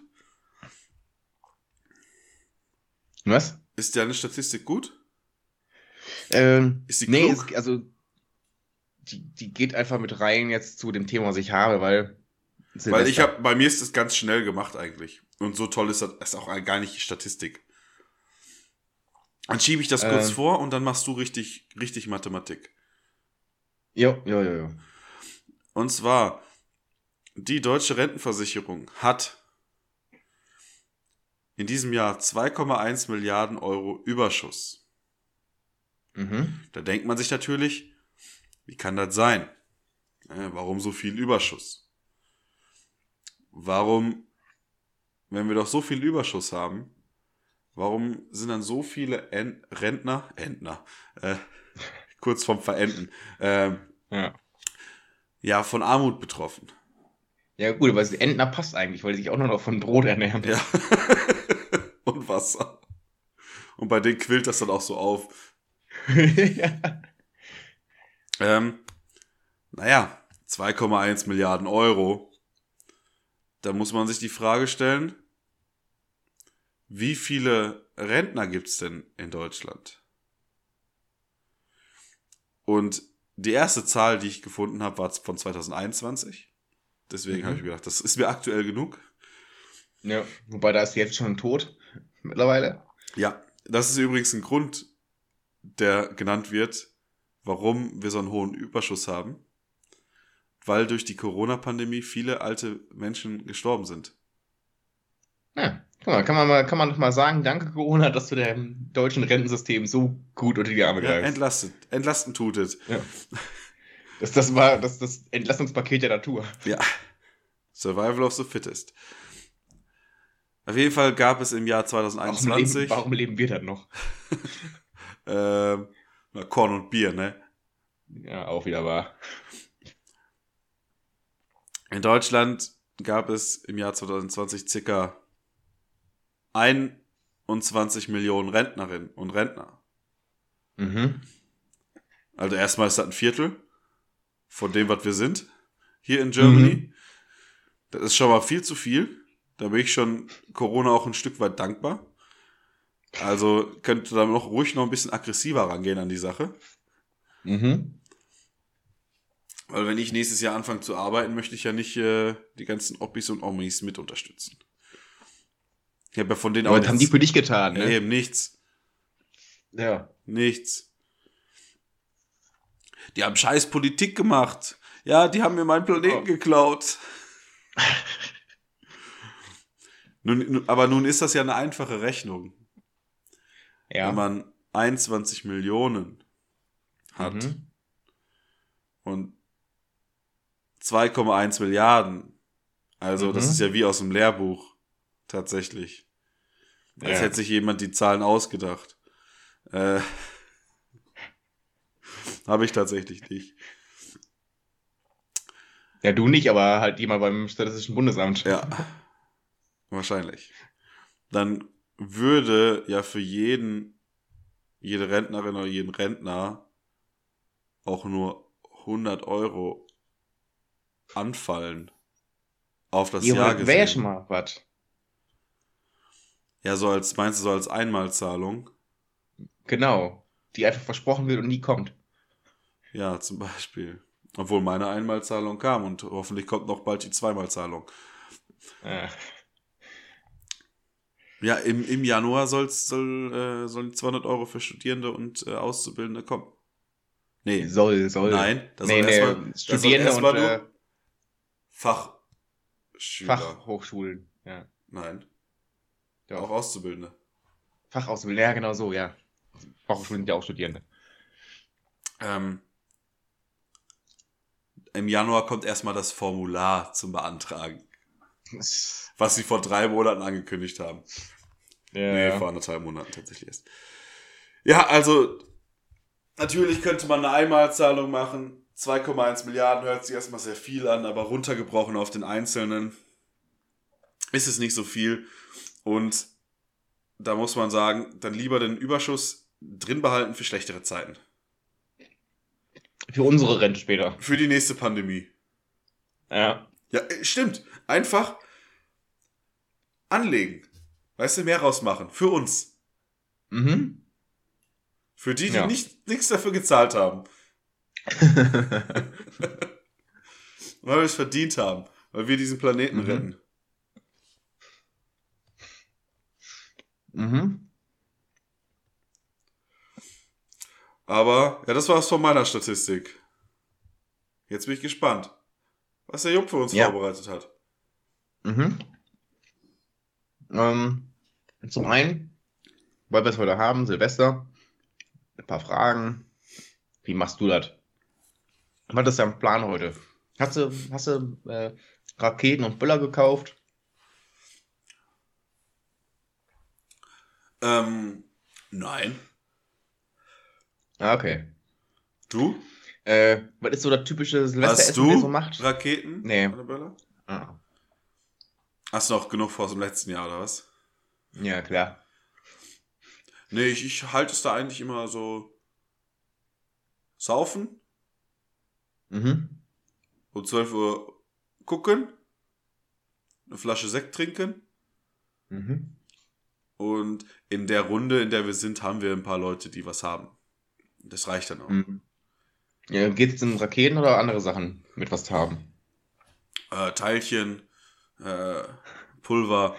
Was? Ist deine Statistik gut? Ist die nee, klug? die geht einfach mit rein jetzt zu dem Thema, was ich habe, weil Silvester. Bei mir ist das ganz schnell gemacht eigentlich. Und so toll ist auch gar nicht die Statistik. Dann schiebe ich das kurz vor und dann machst du richtig Mathematik. Jo. Und zwar, die deutsche Rentenversicherung hat in diesem Jahr 2,1 Milliarden Euro Überschuss. Da denkt man sich natürlich, wie kann das sein? Warum so viel Überschuss? Warum, wenn wir doch so viel Überschuss haben, warum sind dann so viele Rentner, kurz vorm Verenden, von Armut betroffen? Ja gut, aber das Entner passt eigentlich, weil die sich auch nur noch von Brot ernähren. Ja. Und Wasser. Und bei denen quillt das dann auch so auf. Ja. 2,1 Milliarden Euro. Da muss man sich die Frage stellen, wie viele Rentner gibt es denn in Deutschland? Und die erste Zahl, die ich gefunden habe, war von 2021. Deswegen habe ich mir gedacht, das ist mir aktuell genug. Ja, wobei da ist jetzt schon tot mittlerweile. Ja, das ist übrigens ein Grund, der genannt wird, warum wir so einen hohen Überschuss haben. Weil durch die Corona-Pandemie viele alte Menschen gestorben sind. Ja, guck mal, kann man doch mal sagen, danke Corona, dass du dem deutschen Rentensystem so gut unter die Arme greifst. Entlasten tut es. Ja. Das war das Entlastungspaket der Natur. Ja. Survival of the Fittest. Auf jeden Fall gab es im Jahr 2021... Warum leben wir dann noch? Korn und Bier, ne? Ja, auch wieder wahr. In Deutschland gab es im Jahr 2020 circa 21 Millionen Rentnerinnen und Rentner. Also erstmal ist das ein Viertel von dem, was wir sind hier in Germany. Das ist schon mal viel zu viel. Da bin ich schon Corona auch ein Stück weit dankbar. Also könnte da ruhig noch ein bisschen aggressiver rangehen an die Sache. Weil wenn ich nächstes Jahr anfange zu arbeiten, möchte ich ja nicht die ganzen Oppis und Omis mit unterstützen. Ich habe ja von denen auch nichts. Haben die für dich getan, ne? Ja, eben nichts. Ja. Nichts. Die haben scheiß Politik gemacht. Ja, die haben mir meinen Planeten geklaut. Aber nun ist das ja eine einfache Rechnung. Ja. Wenn man 21 Millionen hat und 2,1 Milliarden, also das ist ja wie aus dem Lehrbuch tatsächlich. Als hätte sich jemand die Zahlen ausgedacht. Habe ich tatsächlich nicht. Ja, du nicht, aber halt jemand beim Statistischen Bundesamt. Ja, wahrscheinlich. Dann würde ja für jede Rentnerin oder jeden Rentner auch nur 100 Euro anfallen auf das Jahr gesehen. Wäre ja schon mal was. Ja, meinst du so als Einmalzahlung? Genau. Die einfach versprochen wird und nie kommt. Ja, zum Beispiel. Obwohl meine Einmalzahlung kam und hoffentlich kommt noch bald die Zweimalzahlung. Ja, im Januar sollen 200 Euro für Studierende und Auszubildende kommen. Nee. Soll. Nein, das soll erstmal Studierende und nur Fachschüler. Fachhochschulen, ja. Nein. Doch. Auch Auszubildende. Fachauszubildende, ja, genau so, ja. Fachhochschulen sind ja auch Studierende. Im Januar kommt erstmal das Formular zum Beantragen. Was sie vor 3 Monaten angekündigt haben. Ja. Nee, vor 1,5 Monaten tatsächlich erst. Ja, also natürlich könnte man eine Einmalzahlung machen. 2,1 Milliarden hört sich erstmal sehr viel an, aber runtergebrochen auf den Einzelnen ist es nicht so viel. Und da muss man sagen, dann lieber den Überschuss drin behalten für schlechtere Zeiten. Für unsere Rente später. Für die nächste Pandemie. Ja. Ja, stimmt. Einfach anlegen. Weißt du, mehr rausmachen. Für uns. Für die nichts dafür gezahlt haben. Weil wir es verdient haben. Weil wir diesen Planeten retten. Mhm. Aber, ja, das war's von meiner Statistik. Jetzt bin ich gespannt, was der Jupp für uns vorbereitet hat. Mhm. Zum einen, weil wir es heute haben, Silvester, ein paar Fragen. Wie machst du das? Was ist dein Plan heute? Hast du Raketen und Böller gekauft? Nein. Okay. Du? Was ist so das typische Silvesteressen, Hast der du so macht? Raketen? Nee. Oder Böller? Ah. Hast du noch genug vor aus dem letzten Jahr, oder was? Ja, klar. Nee, ich halte es da eigentlich immer so saufen, Mhm. um 12 Uhr gucken, eine Flasche Sekt trinken Mhm. und in der Runde, in der wir sind, haben wir ein paar Leute, die was haben. Das reicht dann auch. Mhm. Ja, geht es um Raketen oder andere Sachen mit was haben? Teilchen, Pulver,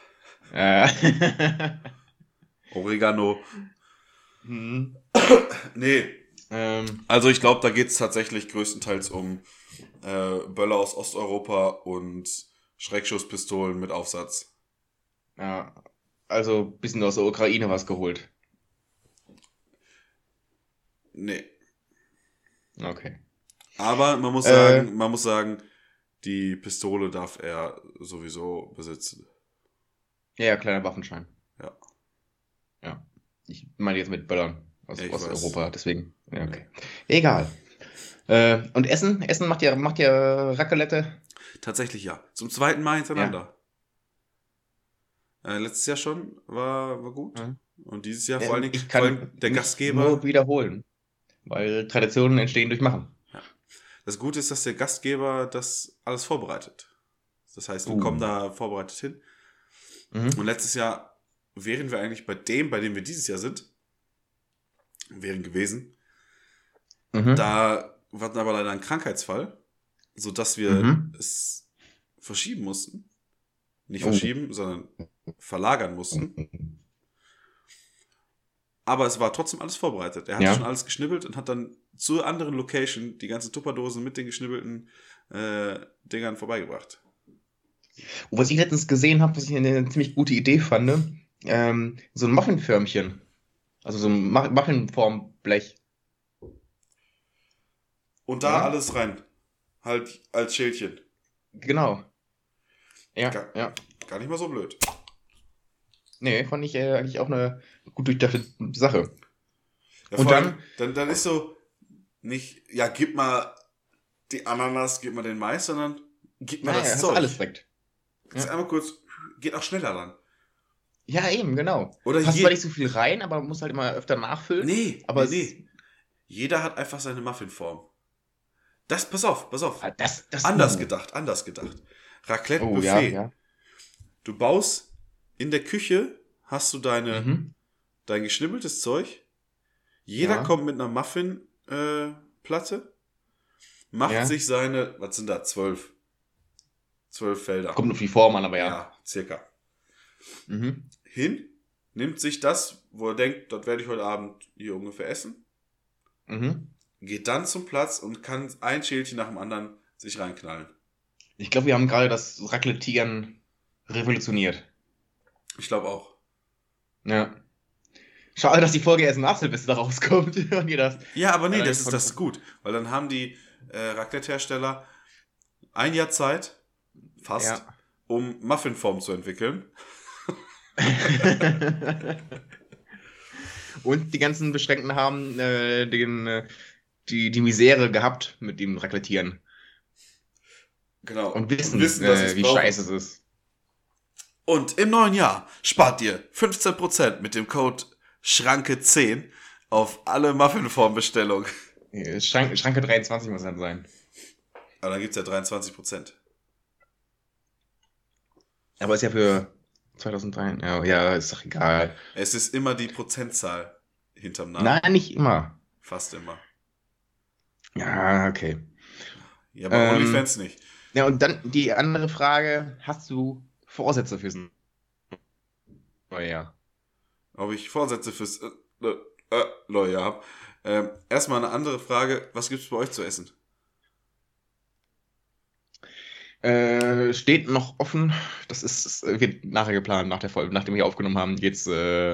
Oregano. Mhm. Nee, also ich glaube, da geht es tatsächlich größtenteils um Böller aus Osteuropa und Schreckschusspistolen mit Aufsatz. Ja, also ein bisschen aus der Ukraine was geholt. Nee. Okay. Aber man muss sagen, die Pistole darf er sowieso besitzen. Ja, kleiner Waffenschein. Ja. Ja. Ich meine jetzt mit Böllern aus Ja, ich Osteuropa, deswegen. Ja, okay. Egal. Und Essen? Essen macht ihr Raclette? Tatsächlich ja. Zum zweiten Mal hintereinander. Letztes Jahr schon war gut. Mhm. Und dieses Jahr Ich vor kann allem der mich Gastgeber. nur wiederholen, weil Traditionen entstehen durch Machen. Ja. Das Gute ist, dass der Gastgeber das alles vorbereitet. Das heißt, wir kommen da vorbereitet hin. Mhm. Und letztes Jahr wären wir eigentlich bei dem wir dieses Jahr sind, wären gewesen. Mhm. Da war dann aber leider ein Krankheitsfall, sodass wir es verschieben mussten. Nicht verschieben, sondern verlagern mussten. Aber es war trotzdem alles vorbereitet. Er hat schon alles geschnibbelt und hat dann zur anderen Location die ganzen Tupperdosen mit den geschnibbelten Dingern vorbeigebracht. Und was ich letztens gesehen habe, was ich eine ziemlich gute Idee fand, so ein Muffinförmchen. Also so ein Muffinformblech. Und da alles rein. Halt als Schälchen. Genau. Ja, Gar nicht mal so blöd. Nee, fand ich eigentlich auch eine gut durchdachte Sache. Ja, und dann ist so nicht, ja, gib mal die Ananas, gib mal den Mais, sondern gib mal das Zeug. Alles direkt. Jetzt einmal kurz, geht auch schneller dann. Ja, eben, genau. Oder passt zwar nicht so viel rein, aber man muss halt immer öfter nachfüllen. Nee. Jeder hat einfach seine Muffinform. Pass auf. Das anders gedacht. Raclette-Buffet. Ja. Du baust in der Küche, hast du dein geschnibbeltes Zeug. Jeder kommt mit einer Muffin-Platte, macht sich seine, was sind da, 12 Felder. Kommt auf die Form an, aber ja. Ja, circa. Hin, nimmt sich das, wo er denkt, dort werde ich heute Abend hier ungefähr essen. Geht dann zum Platz und kann ein Schälchen nach dem anderen sich reinknallen. Ich glaube, wir haben gerade das Raclette-Tigern revolutioniert. Ich glaube auch. Ja. Schade, dass die Folge erst nach Silvester rauskommt. Ja, aber nee, das ist gut. Weil dann haben die Raclette-Hersteller ein Jahr Zeit, fast, um Muffinform zu entwickeln. Und die ganzen Beschränkten haben die Misere gehabt mit dem Raclettieren. Genau. Und wissen wie scheiße es ist. Und im neuen Jahr spart ihr 15% mit dem Code Schranke10 auf alle Muffinform-Bestellungen. Schranke 23 muss dann sein. Aber dann gibt es ja 23%. Aber ist ja für 2003. Ja, ist doch egal. Es ist immer die Prozentzahl hinterm Namen. Nein, nicht immer. Fast immer. Ja, okay. Ja, aber OnlyFans nicht. Ja, und dann die andere Frage, hast du Vorsätze fürs neue Jahr? Ob ich Vorsätze fürs neue Jahr habe. Erstmal eine andere Frage. Was gibt's bei euch zu essen? Steht noch offen. Wird nachher geplant, nach der Folge, nachdem wir aufgenommen haben, geht's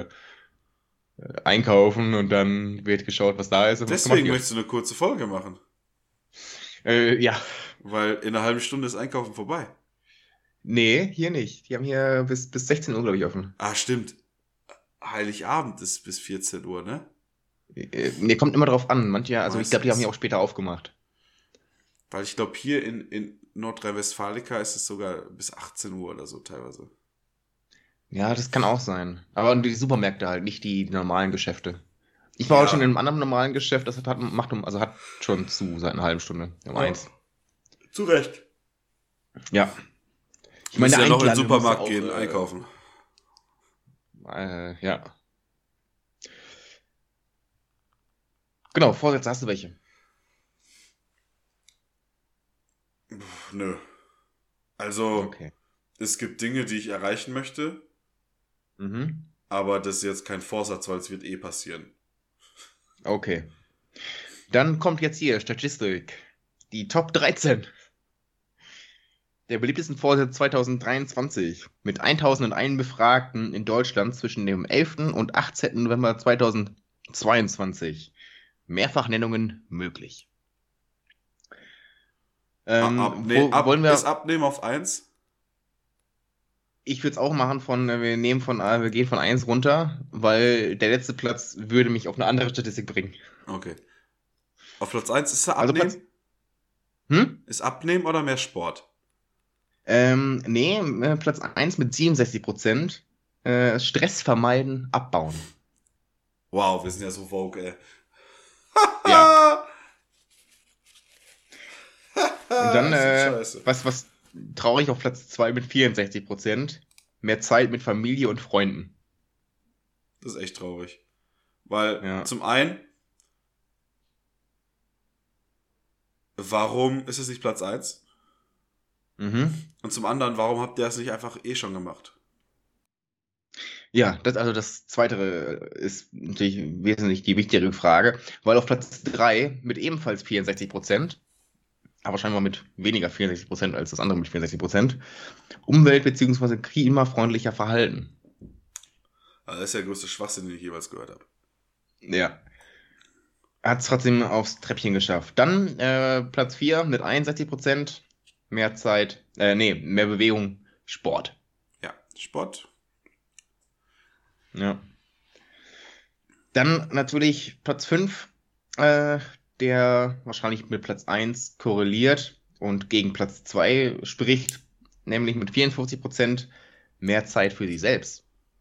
einkaufen und dann wird geschaut, was da ist und was gemacht Deswegen wird. möchtest du eine kurze Folge machen. Ja. Weil in einer halben Stunde ist Einkaufen vorbei. Nee, hier nicht. Die haben hier bis 16 Uhr, glaube ich, offen. Ah, stimmt. Heiligabend ist bis 14 Uhr, ne? Nee, kommt immer drauf an. Manche, also ich glaube, die haben Meistens. hier auch später aufgemacht. Weil ich glaube, hier in Nordrhein-Westfalica ist es sogar bis 18 Uhr oder so teilweise. Ja, das kann auch sein. Aber die Supermärkte halt, nicht die normalen Geschäfte. Ich war heute schon in Ja, einem anderen normalen Geschäft, das hat schon zu seit einer halben Stunde. Um ja, 1. zu Recht. Ja. Ich Ich muss meine, der ja noch in den Einzelhandel muss Supermarkt auch, gehen, einkaufen. ja. Genau, Vorsätze hast du welche? Nö. Also, Okay. es gibt Dinge, die ich erreichen möchte, Mhm. aber das ist jetzt kein Vorsatz, weil es wird eh passieren. Okay. Dann kommt jetzt hier Statistik. Die Top 13 der beliebtesten Vorsätze 2023 mit 1001 Befragten in Deutschland zwischen dem 11. und 18. November 2022. Mehrfachnennungen möglich. Wollen Ist wir, Abnehmen auf 1? ich würde es auch machen wir gehen von 1 runter, weil der letzte Platz würde mich auf eine andere Statistik bringen. Okay. Auf Platz 1 ist Also Platz, Abnehmen? Ist Abnehmen oder mehr Sport? Nee, Platz 1 mit 67%. Stress vermeiden, abbauen. Wow, wir sind ja so vogue, ey. Ja. Und dann, Das ist scheiße. was traurig auf Platz 2 mit 64%. Mehr Zeit mit Familie und Freunden. Das ist echt traurig. Weil Ja. zum einen, warum ist es nicht Platz 1? Mhm. Und zum anderen, warum habt ihr das nicht einfach eh schon gemacht? Ja, das zweite ist natürlich wesentlich die wichtigere Frage, weil auf Platz 3 mit ebenfalls 64%, aber scheinbar mit weniger 64% als das andere mit 64%, Umwelt- bzw. klimafreundlicher Verhalten. Also das ist ja der größte Schwachsinn, den ich jeweils gehört habe. Ja. Hat es trotzdem aufs Treppchen geschafft. Dann Platz 4 mit 61%, mehr Zeit, mehr Bewegung, Sport. Ja, Sport. Ja. Dann natürlich Platz 5, der wahrscheinlich mit Platz 1 korreliert und gegen Platz 2 spricht, nämlich mit 54% mehr Zeit für sich selbst.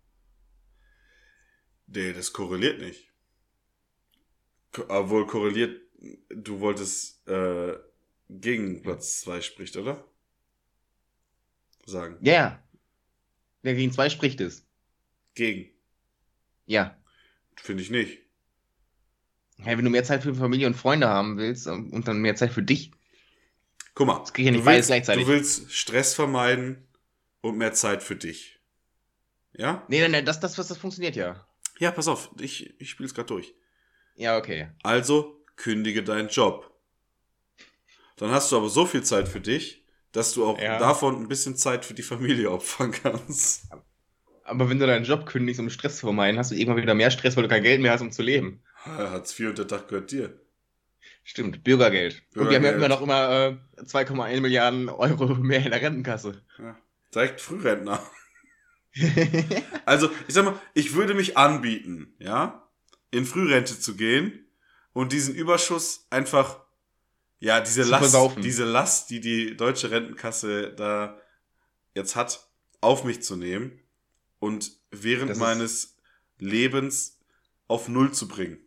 Nee, das korreliert nicht. Obwohl korreliert, du wolltest gegen Platz 2 spricht, oder? Sagen. Ja, der gegen 2 spricht es. Gegen. Ja. Finde ich nicht. Hey, wenn du mehr Zeit für Familie und Freunde haben willst und dann mehr Zeit für dich, Guck mal, das krieg ich ja nicht beides gleichzeitig. du willst Stress vermeiden und mehr Zeit für dich. Ja? Nee, das funktioniert ja. Ja, pass auf, ich spiele es gerade durch. Ja, okay. Also kündige deinen Job. Dann hast du aber so viel Zeit für dich, dass du auch Ja. davon ein bisschen Zeit für die Familie opfern kannst. Aber wenn du deinen Job kündigst, um Stress zu vermeiden, hast du irgendwann wieder mehr Stress, weil du kein Geld mehr hast, um zu leben. Hartz IV und der Tag gehört dir. Stimmt, Bürgergeld. Und wir haben ja Bürgergeld. immer noch 2,1 Milliarden Euro mehr in der Rentenkasse. Ja. Direkt Frührentner. Also, ich sag mal, ich würde mich anbieten, ja, in Frührente zu gehen und diesen Überschuss einfach, ja, Zu versaufen. diese Last, die die deutsche Rentenkasse da jetzt hat, auf mich zu nehmen und während Das ist- meines Lebens auf Null zu bringen.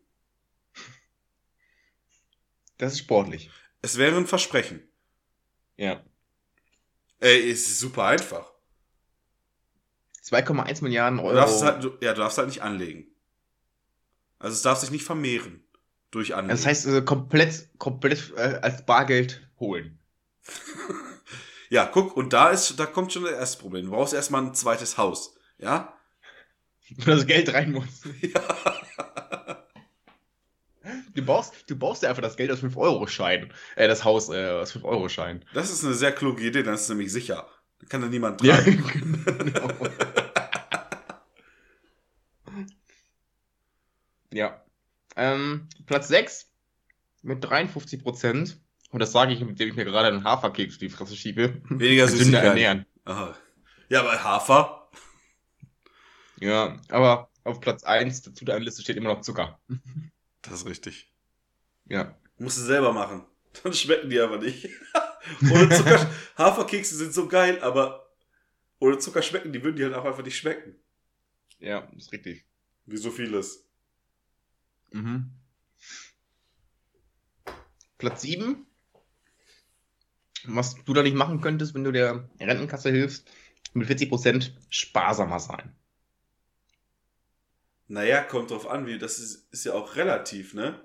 Das ist sportlich. Es wäre ein Versprechen. Ja. Ey, es ist super einfach. 2,1 Milliarden Du Euro. du darfst halt nicht anlegen. Also es darf sich nicht vermehren durch Anlegen. Das heißt, komplett als Bargeld holen. Ja, guck, und da kommt schon das erste Problem. Du brauchst erstmal ein zweites Haus. Ja? Wo das Geld rein muss. Ja. Du baust ja einfach das Geld aus 5-Euro-Schein. Das Haus aus 5-Euro-Schein. Das ist eine sehr kluge Idee, dann ist es nämlich sicher. Dann kann da niemand tragen. Genau. Ja. Platz 6 mit 53%. Und das sage ich, indem ich mir gerade einen Haferkeks in die Fresse schiebe. Weniger Gesünder Süßigkeiten. ernähren. Aha. Ja, bei Hafer. Ja, aber auf Platz 1 der Zutatenliste steht immer noch Zucker. Das ist richtig. Ja. Musst du selber machen. Dann schmecken die aber nicht. Ohne Zucker. Haferkekse sind so geil, aber ohne Zucker schmecken, die würden die halt auch einfach nicht schmecken. Ja, ist richtig. Wie so vieles. Mhm. Platz 7. Was du da nicht machen könntest, wenn du der Rentenkasse hilfst, mit 40% sparsamer sein. Naja, kommt drauf an, das ist ja auch relativ, ne?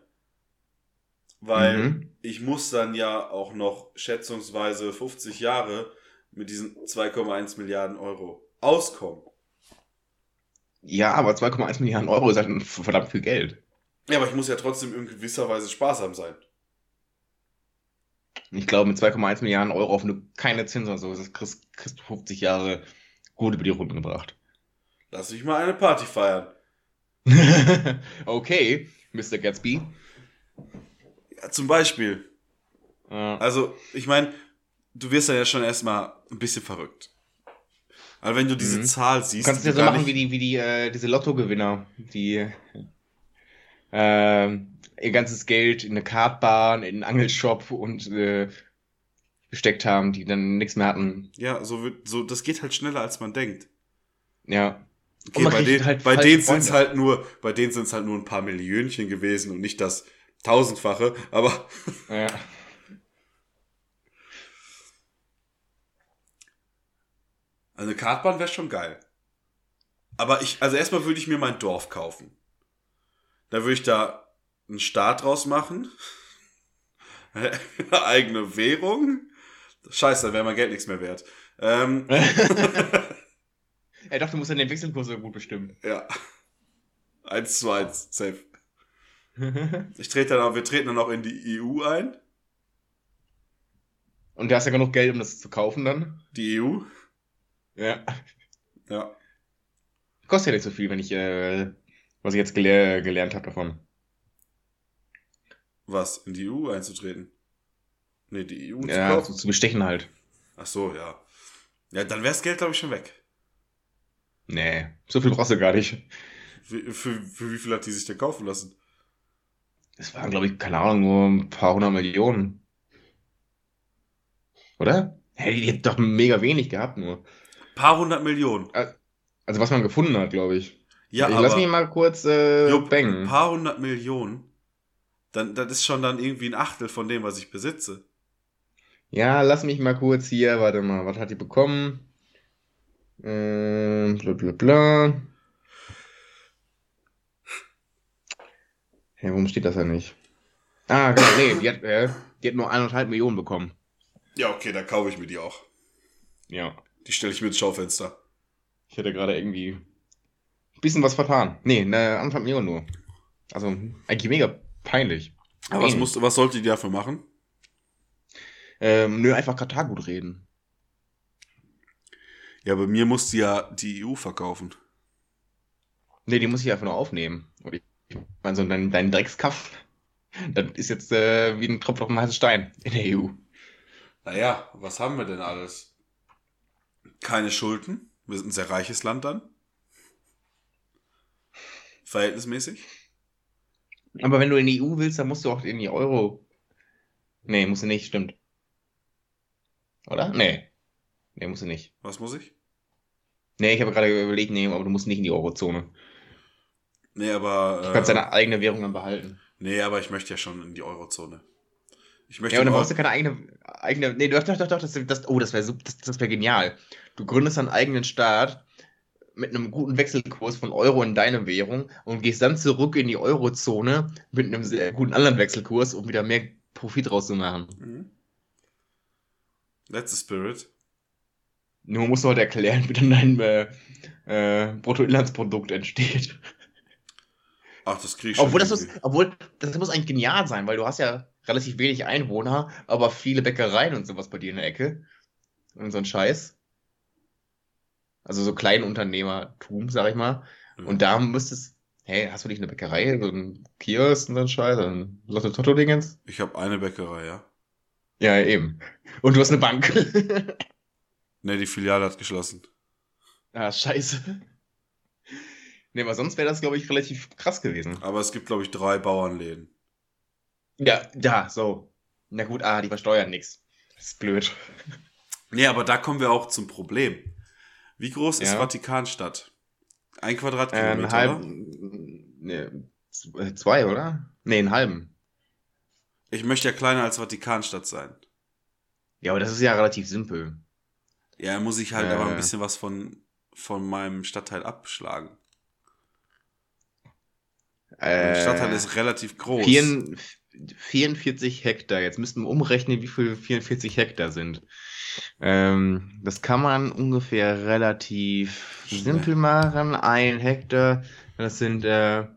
Weil ich muss dann ja auch noch schätzungsweise 50 Jahre mit diesen 2,1 Milliarden Euro auskommen. Ja, aber 2,1 Milliarden Euro ist halt verdammt viel Geld. Ja, aber ich muss ja trotzdem in gewisser Weise sparsam sein. Ich glaube, mit 2,1 Milliarden Euro, auf wenn du keine Zinsen so kriegst du 50 Jahre gut über die Runden gebracht. Lass mich mal eine Party feiern. Okay, Mr. Gatsby. Ja, zum Beispiel. Ja. Also, ich meine, du wirst ja schon erstmal ein bisschen verrückt. Aber wenn du diese Zahl siehst... Du kannst es ja so machen wie diese Lottogewinner, die ihr ganzes Geld in eine Kartbahn, in einen Angelshop und gesteckt haben, die dann nichts mehr hatten. Ja, das geht halt schneller, als man denkt. Ja. Okay, bei denen sind es halt nur ein paar Millionchen gewesen und nicht das Tausendfache, aber... Ja. Also eine Kartbahn wäre schon geil. Aber erstmal würde ich mir mein Dorf kaufen. Da würde ich da einen Staat draus machen. Eine eigene Währung. Scheiße, da wäre mein Geld nichts mehr wert. Er dachte, du musst dann den Wechselkurs so gut bestimmen. Ja. 1:1, safe. Wir treten dann auch in die EU ein. Und du hast ja genug Geld, um das zu kaufen dann. Die EU? Ja. Ja. Kostet ja nicht so viel, was ich jetzt gelernt habe davon. Was? In die EU einzutreten? Nee, die EU ja, zu kaufen? zu bestechen halt. Ach so, ja. Ja, dann wäre das Geld, glaube ich, schon weg. Nee, so viel brauchst du gar nicht. Für wie viel hat die sich denn kaufen lassen? Das waren, glaube ich, keine Ahnung, nur ein paar 100 Millionen. Oder? Hey, die hat doch mega wenig gehabt nur. Paar 100 Millionen. Also was man gefunden hat, glaube ich. Ja, Lass mich mal kurz bangen. Ein paar 100 Millionen. Das ist schon dann irgendwie ein Achtel von dem, was ich besitze. Ja, lass mich mal kurz hier, warte mal, was hat die bekommen? Bla bla bla. Hey, warum steht das ja nicht? Nee, die hat nur 1,5 Millionen bekommen. Ja, okay, dann kaufe ich mir die auch. Ja. Die stelle ich mir ins Schaufenster. Ich hätte gerade irgendwie ein bisschen was vertan. Nee, 1,5 Millionen nur. Also eigentlich mega peinlich. Aber was sollte die dafür machen? Einfach Katar gut reden. Ja, bei mir muss die ja die EU verkaufen. Nee, die muss ich einfach nur aufnehmen. Und ich meine, so dein Dreckskaff, das ist jetzt wie ein Tropfen auf dem heißen Stein in der EU. Naja, was haben wir denn alles? Keine Schulden. Wir sind ein sehr reiches Land dann. Verhältnismäßig. Aber wenn du in die EU willst, dann musst du auch in die Euro. Nee, musst du nicht, stimmt. Oder? Nee. Nee, musst du nicht. Was muss ich? Nee, ich habe gerade überlegt, nee, aber du musst nicht in die Eurozone. Nee, aber... Du kannst deine eigene Währung dann behalten. Nee, aber ich möchte ja schon in die Eurozone. Ja, und dann brauchst du keine eigene... Nee, doch, das wäre genial. Du gründest einen eigenen Staat mit einem guten Wechselkurs von Euro in deine Währung und gehst dann zurück in die Eurozone mit einem sehr guten anderen Wechselkurs, um wieder mehr Profit rauszumachen. Mhm. That's the spirit. Nur musst du halt erklären, wie dann dein Bruttoinlandsprodukt entsteht. Ach, das krieg ich schon. Obwohl, das muss eigentlich genial sein, weil du hast ja relativ wenig Einwohner, aber viele Bäckereien und sowas bei dir in der Ecke. Und so ein Scheiß. Also so Kleinunternehmertum, sag ich mal. Ja. Und da müsstest, hey, hast du nicht eine Bäckerei, so ein Kiosk und so ein Scheiß, so eine Toto-Dingens? Ich habe eine Bäckerei, ja. Ja, eben. Und du hast eine Bank. Ne, die Filiale hat geschlossen. Ah, scheiße. Nee, aber sonst wäre das, glaube ich, relativ krass gewesen. Aber es gibt, glaube ich, 3 Bauernläden. Ja, so. Na gut, die versteuern nichts. Das ist blöd. Nee, aber da kommen wir auch zum Problem. Wie groß ist Ja. Vatikanstadt? 1 Ein Quadratkilometer, halb, oder? ne, 2, oder? Nee, einen halben. Ich möchte ja kleiner als Vatikanstadt sein. Ja, aber das ist ja relativ simpel. Ja, muss ich halt aber ein bisschen was von meinem Stadtteil abschlagen. Der Stadtteil ist relativ groß. 44 Hektar. Jetzt müssten wir umrechnen, wie viel 44 Hektar sind. Das kann man ungefähr relativ simpel machen. 1 Hektar, das sind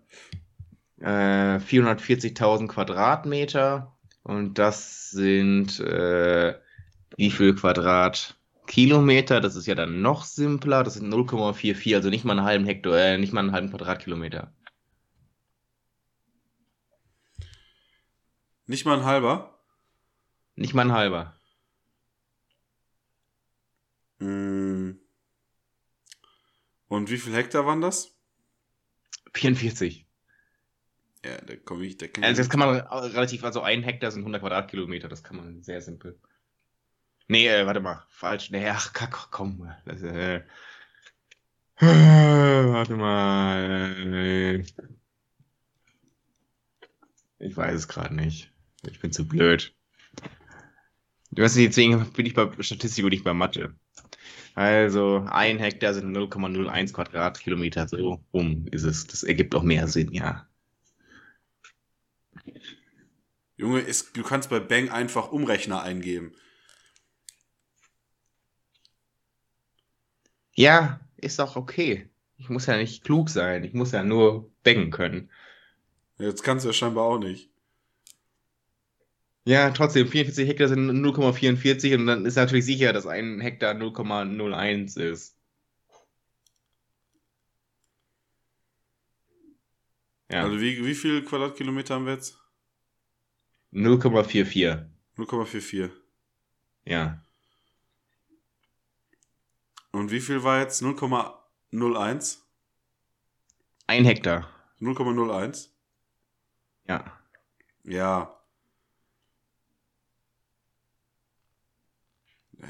440.000 Quadratmeter. Und das sind wie viel Quadratkilometer? Das ist ja dann noch simpler. Das sind 0,44, also nicht mal einen halben Hektar, nicht mal einen halben Quadratkilometer. Nicht mal ein halber? Nicht mal ein halber. Und wie viel Hektar waren das? 44. Ja, da komme ich. Also das kann man relativ, also 1 Hektar sind 100 Quadratkilometer, das kann man sehr simpel. Nee, warte mal, falsch. Nee, ach, komm. Warte mal. Ich weiß es gerade nicht. Ich bin zu blöd. Du weißt, deswegen bin ich bei Statistik und nicht bei Mathe. Also 1 Hektar sind 0,01 Quadratkilometer, so rum ist es. Das ergibt auch mehr Sinn, ja. Junge, du kannst bei Bang einfach Umrechner eingeben. Ja, ist auch okay. Ich muss ja nicht klug sein, ich muss ja nur bangen können. Jetzt kannst du ja scheinbar auch nicht. Ja, trotzdem, 44 Hektar sind 0,44 und dann ist natürlich sicher, dass 1 Hektar 0,01 ist. Ja, Also wie viel Quadratkilometer haben wir jetzt? 0,44. 0,44. Ja, Und wie viel war jetzt 0,01? 1 Hektar. 0,01? Ja. Ja. Nee.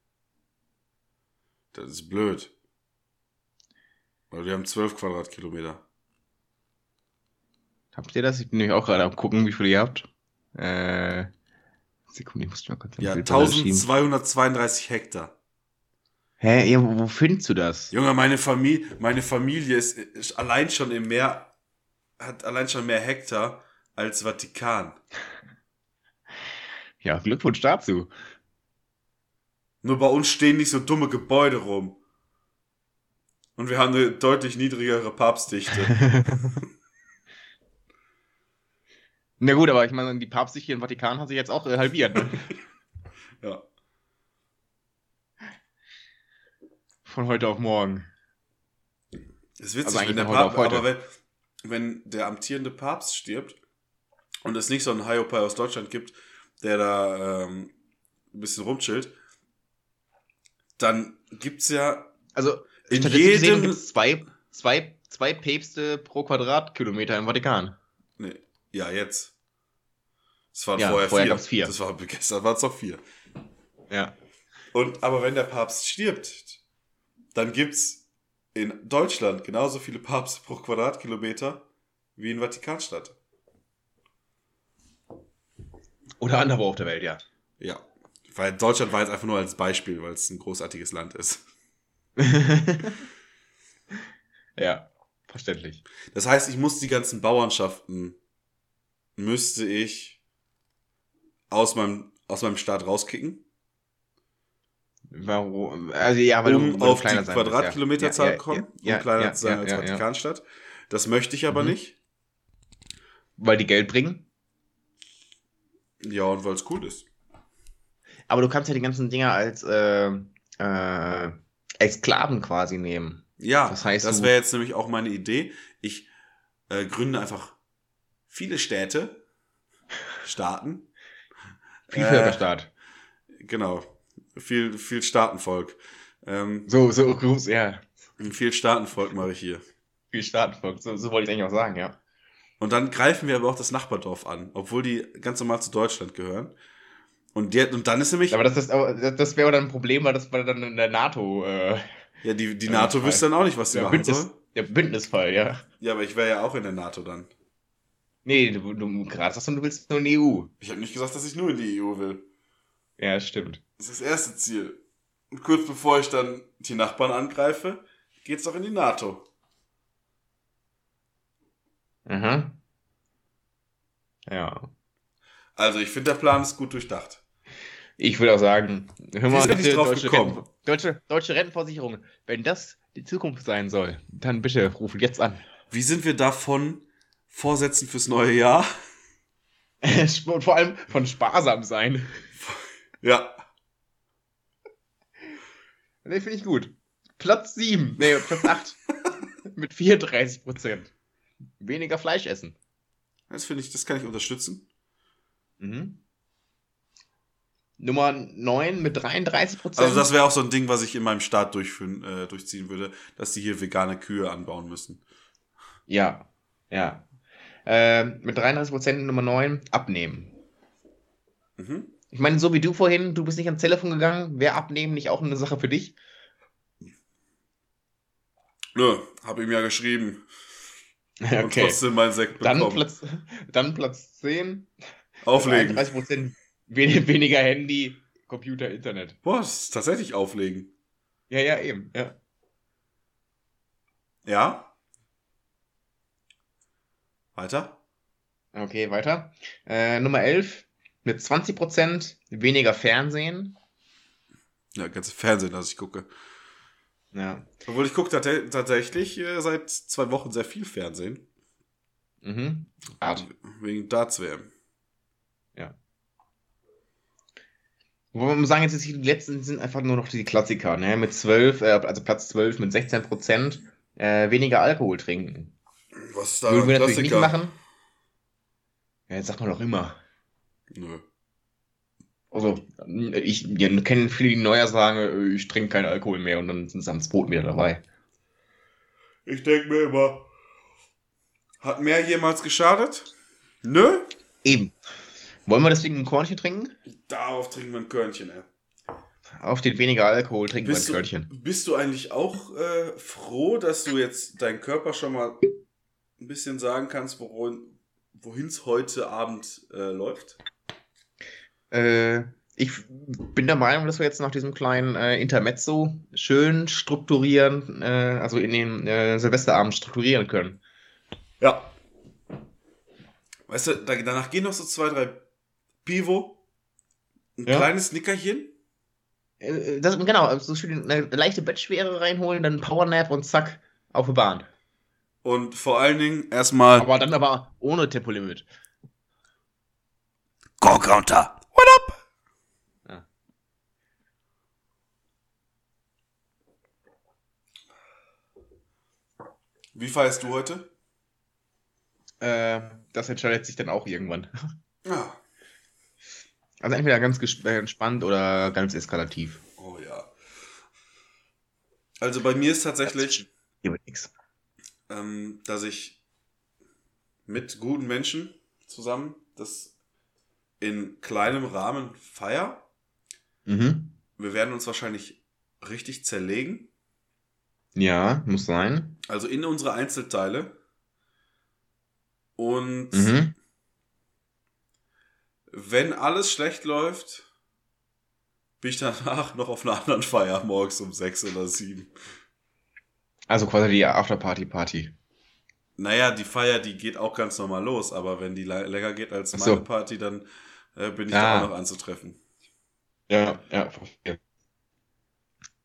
Das ist blöd. Weil wir haben 12 Quadratkilometer. Habt ihr das? Ich bin nämlich auch gerade am gucken, wie viel ihr habt. Sekunde, ich muss mal kurz ein Ja, Bild reinschieben. 1232 Hektar. Hä, ja, wo findest du das? Junge, meine Familie ist allein schon im Meer, hat allein schon mehr Hektar als Vatikan. Ja, Glückwunsch dazu. Nur bei uns stehen nicht so dumme Gebäude rum. Und wir haben eine deutlich niedrigere Papstdichte. Na gut, aber ich meine, die Papstdichte im Vatikan hat sich jetzt auch halbiert, ne? Ja. Von heute auf morgen. Das ist witzig, Also wenn der von heute auf Papst, heute. aber wenn der amtierende Papst stirbt und es nicht so einen Hiopai aus Deutschland gibt, der da ein bisschen rumchillt, dann gibt's ja Also, in statistisch gesehen jedem... gibt es zwei Päpste pro Quadratkilometer im Vatikan. Nee, ja, jetzt. Es waren Ja, vorher vorher 4. gab's 4. Gestern waren es noch 4. Ja. Aber wenn der Papst stirbt, dann gibt's in Deutschland genauso viele Papste pro Quadratkilometer wie in Vatikanstadt. Oder anderswo auf der Welt, ja. Ja, weil Deutschland war jetzt einfach nur als Beispiel, weil es ein großartiges Land ist. Ja, verständlich. Das heißt, ich muss die ganzen Bauernschaften, müsste ich aus meinem Staat rauskicken. Warum? Also ja, weil um du auf die kleiner sein willst, Quadratkilometerzahl ja. kommen, Ja, um kleiner ja, zu sein ja, als ja, ja. Vatikanstadt. Das möchte ich aber nicht. Weil die Geld bringen. Ja, und weil es cool ist. Aber du kannst ja die ganzen Dinger als Exklaven quasi nehmen. Ja, Das heißt, das wäre jetzt nämlich auch meine Idee. Ich gründe einfach viele Staaten. viel Völkerstaat. Genau. Viel Staatenvolk. So groß, ja. Viel Staatenvolk mache ich hier. Viel Staatenvolk. So wollte ich eigentlich auch sagen, ja. Und dann greifen wir aber auch das Nachbardorf an, obwohl die ganz normal zu Deutschland gehören. Und dann ist nämlich... Aber das wäre dann ein Problem, weil das dann in der NATO... ja, die NATO wüsste dann auch nicht, was sie machen soll. Der Bündnisfall, ja. Ja, aber ich wäre ja auch in der NATO dann. Nee, du gerade sagst du willst nur in die EU. Ich habe nicht gesagt, dass ich nur in die EU will. Ja, stimmt. Das ist das erste Ziel. Und kurz bevor ich dann die Nachbarn angreife, geht's doch in die NATO. Mhm. Ja. Also, ich finde, der Plan ist gut durchdacht. Ich würde auch sagen, hör mal, Wie sind die drauf gekommen? deutsche Rentenversicherung, wenn das die Zukunft sein soll, dann bitte rufen jetzt an. Wie sind wir davon Vorsätzen fürs neue Jahr? Und vor allem von sparsam sein. Ja. Ne, finde ich gut. Platz 8. Mit 34%. Weniger Fleisch essen. Das kann ich unterstützen. Mhm. Nummer 9 mit 33%. Also das wäre auch so ein Ding, was ich in meinem Staat durchziehen würde, dass die hier vegane Kühe anbauen müssen. Ja. Mit 33% Nummer 9 abnehmen. Mhm. Ich meine, so wie du vorhin, du bist nicht ans Telefon gegangen, wäre abnehmen nicht auch eine Sache für dich? Nö, hab ihm ja geschrieben. Okay. Und trotzdem meinen Sekt bekommen. Dann Platz 10. Auflegen. 33% weniger Handy, Computer, Internet. Boah, das ist tatsächlich auflegen. Ja, eben. Ja. Ja? Weiter? Okay, weiter. Nummer 11 mit 20% weniger Fernsehen. Ja, ganze Fernsehen, das ich gucke. Ja. Obwohl ich gucke tatsächlich seit 2 Wochen sehr viel Fernsehen. Mhm. Art. Wegen Darts-WM. Ja. Wo wir sagen, jetzt die letzten sind einfach nur noch die Klassiker, ne? Mit 12, also Platz 12 mit 16%, weniger Alkohol trinken. Was ist da Würden wir ein natürlich nicht Klassiker? machen. Ja, jetzt sagt man doch immer. Nö. Also, ich kenne viele, die neuer sagen, ich trinke keinen Alkohol mehr und dann sind sie am Brot wieder dabei. Ich denke mir immer, hat mehr jemals geschadet? Nö. Eben. Wollen wir deswegen ein Kornchen trinken? Darauf trinken wir ein Körnchen, ey. Auf steht weniger Alkohol, trinken wir ein Körnchen. Bist du eigentlich auch froh, dass du jetzt deinen Körper schon mal ein bisschen sagen kannst, wohin es heute Abend läuft? Ich bin der Meinung, dass wir jetzt nach diesem kleinen Intermezzo schön strukturieren, also in den Silvesterabend strukturieren können. Ja. Weißt du, danach gehen noch so 2, 3 Pivo, ein kleines Nickerchen. Genau, also schön eine leichte Bettschwere reinholen, dann Powernap und zack, auf die Bahn. Und vor allen Dingen erstmal... Aber ohne Tempolimit. Go Counter. What up? Ja. Wie feierst du heute? Das entscheidet sich dann auch irgendwann. Ja. Also entweder ganz entspannt oder ganz eskalativ. Oh ja. Also bei mir ist tatsächlich, Hier wird nichts. dass ich mit guten Menschen zusammen das in kleinem Rahmen feier. Mhm. Wir werden uns wahrscheinlich richtig zerlegen. Ja, muss sein. Also in unsere Einzelteile. Und wenn alles schlecht läuft, bin ich danach noch auf einer anderen Feier morgens um 6 oder 7. Also quasi die Afterparty-Party. Naja, die Feier, die geht auch ganz normal los, aber wenn die länger geht als Ach so. meine Party, dann bin ich da auch noch anzutreffen. Ja, verstehe.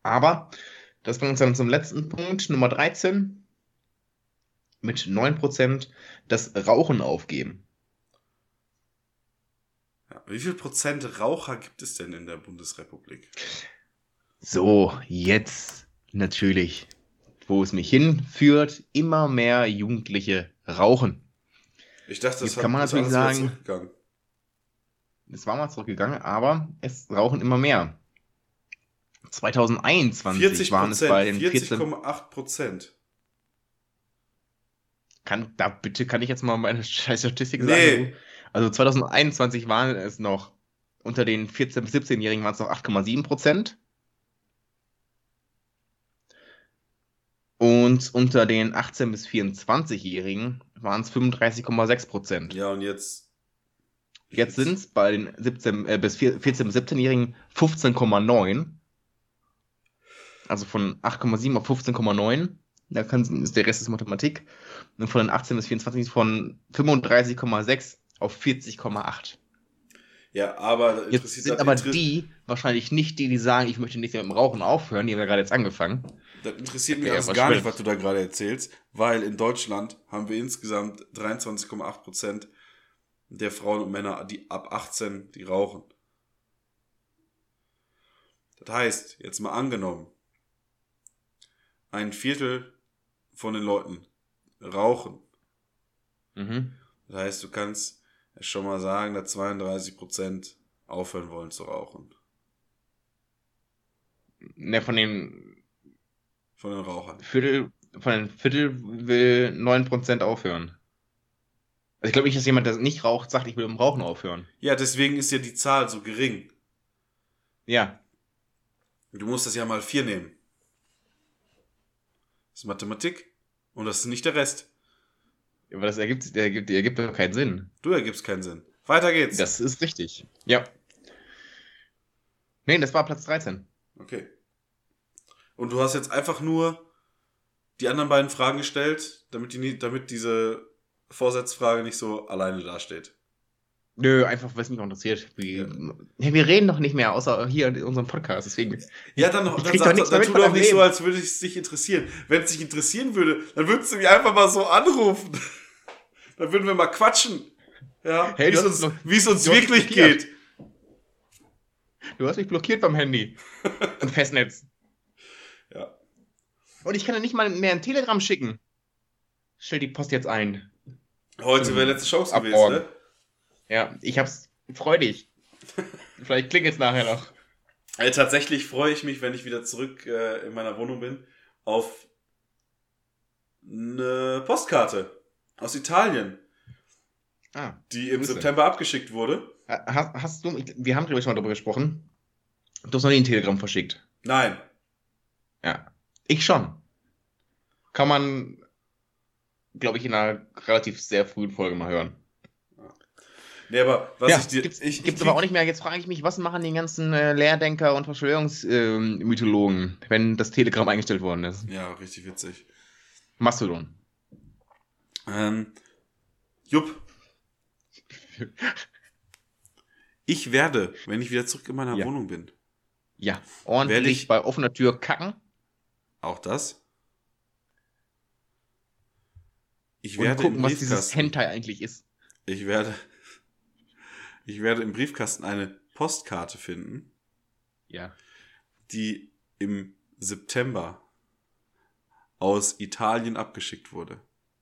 Aber das bringt uns dann zum letzten Punkt, Nummer 13, mit 9% das Rauchen aufgeben. Ja, wie viel Prozent Raucher gibt es denn in der Bundesrepublik? So, jetzt natürlich, wo es mich hinführt, immer mehr Jugendliche rauchen. Ich dachte, das Jetzt kann man ist natürlich alles wieder sagen, zurückgegangen. es war mal zurückgegangen, aber es rauchen immer mehr. 2021 waren es bei den 40,8%. Kann ich jetzt mal meine scheiß Statistik Nee. sagen? Also 2021 waren es noch, unter den 14- bis 17-Jährigen waren es noch 8,7%. Und unter den 18- bis 24-Jährigen waren es 35,6%. Ja, und jetzt? Jetzt sind es bei den 14- bis 17-Jährigen 15,9. Also von 8,7 auf 15,9. Der Rest ist Mathematik. Und von den 18 bis 24 von 35,6 auf 40,8. Ja, aber Jetzt sind aber die wahrscheinlich nicht die sagen, ich möchte nicht mehr mit dem Rauchen aufhören. Die haben ja gerade jetzt angefangen. Das interessiert mich Ja, alles gar nicht, was du da gerade erzählst, weil in Deutschland haben wir insgesamt 23,8% der Frauen und Männer, die ab 18, die rauchen. Das heißt, jetzt mal angenommen, ein Viertel von den Leuten rauchen. Mhm. Das heißt, du kannst schon mal sagen, dass 32% aufhören wollen zu rauchen. Ne, von den Rauchern. Viertel will 9% aufhören. Also ich glaube nicht, dass jemand, der nicht raucht, sagt, ich will mit dem Rauchen aufhören. Ja, deswegen ist ja die Zahl so gering. Ja. Du musst das ja mal 4 nehmen. Das ist Mathematik und das ist nicht der Rest. Aber das ergibt doch keinen Sinn. Du ergibst keinen Sinn. Weiter geht's. Das ist richtig. Ja. Nee, das war Platz 13. Okay. Und du hast jetzt einfach nur die anderen beiden Fragen gestellt, damit diese Vorsatzfrage nicht so alleine dasteht. Nö, einfach, weil es mich auch interessiert. Wir reden doch nicht mehr, außer hier in unserem Podcast, deswegen. Ja, dann tu doch nicht so, als würde es dich interessieren. Wenn es dich interessieren würde, dann würdest du mich einfach mal so anrufen. Dann würden wir mal quatschen. Ja, hey, wie es uns wirklich geht. Du hast mich blockiert beim Handy. Und Festnetz. Ja. Und ich kann ja nicht mal mehr ein Telegramm schicken. Stell die Post jetzt ein. Heute wäre letzte Chance gewesen, morgen. ne? Ja, ich hab's freudig. Vielleicht klingt es nachher noch. Tatsächlich freue ich mich, wenn ich wieder zurück in meiner Wohnung bin, auf eine Postkarte aus Italien, die im September abgeschickt wurde. Hast du, wir haben glaube ich schon mal darüber gesprochen, du hast noch nie ein Telegramm verschickt. Nein. Ja, ich schon. Kann man, glaube ich, in einer relativ sehr frühen Folge mal hören. Nee, aber was ja, ich dir... Gibt's aber auch nicht mehr. Jetzt frage ich mich, was machen die ganzen Lehrdenker und Verschwörungsmythologen, wenn das Telegramm eingestellt worden ist? Ja, richtig witzig. Mastodon. Jupp. Ich werde, wenn ich wieder zurück in meiner Wohnung bin. Ja, ordentlich bei offener Tür kacken. Auch das. Ich und werde gucken, was dieses Hentai eigentlich ist. Ich werde im Briefkasten eine Postkarte finden. Ja. Die im September aus Italien abgeschickt wurde.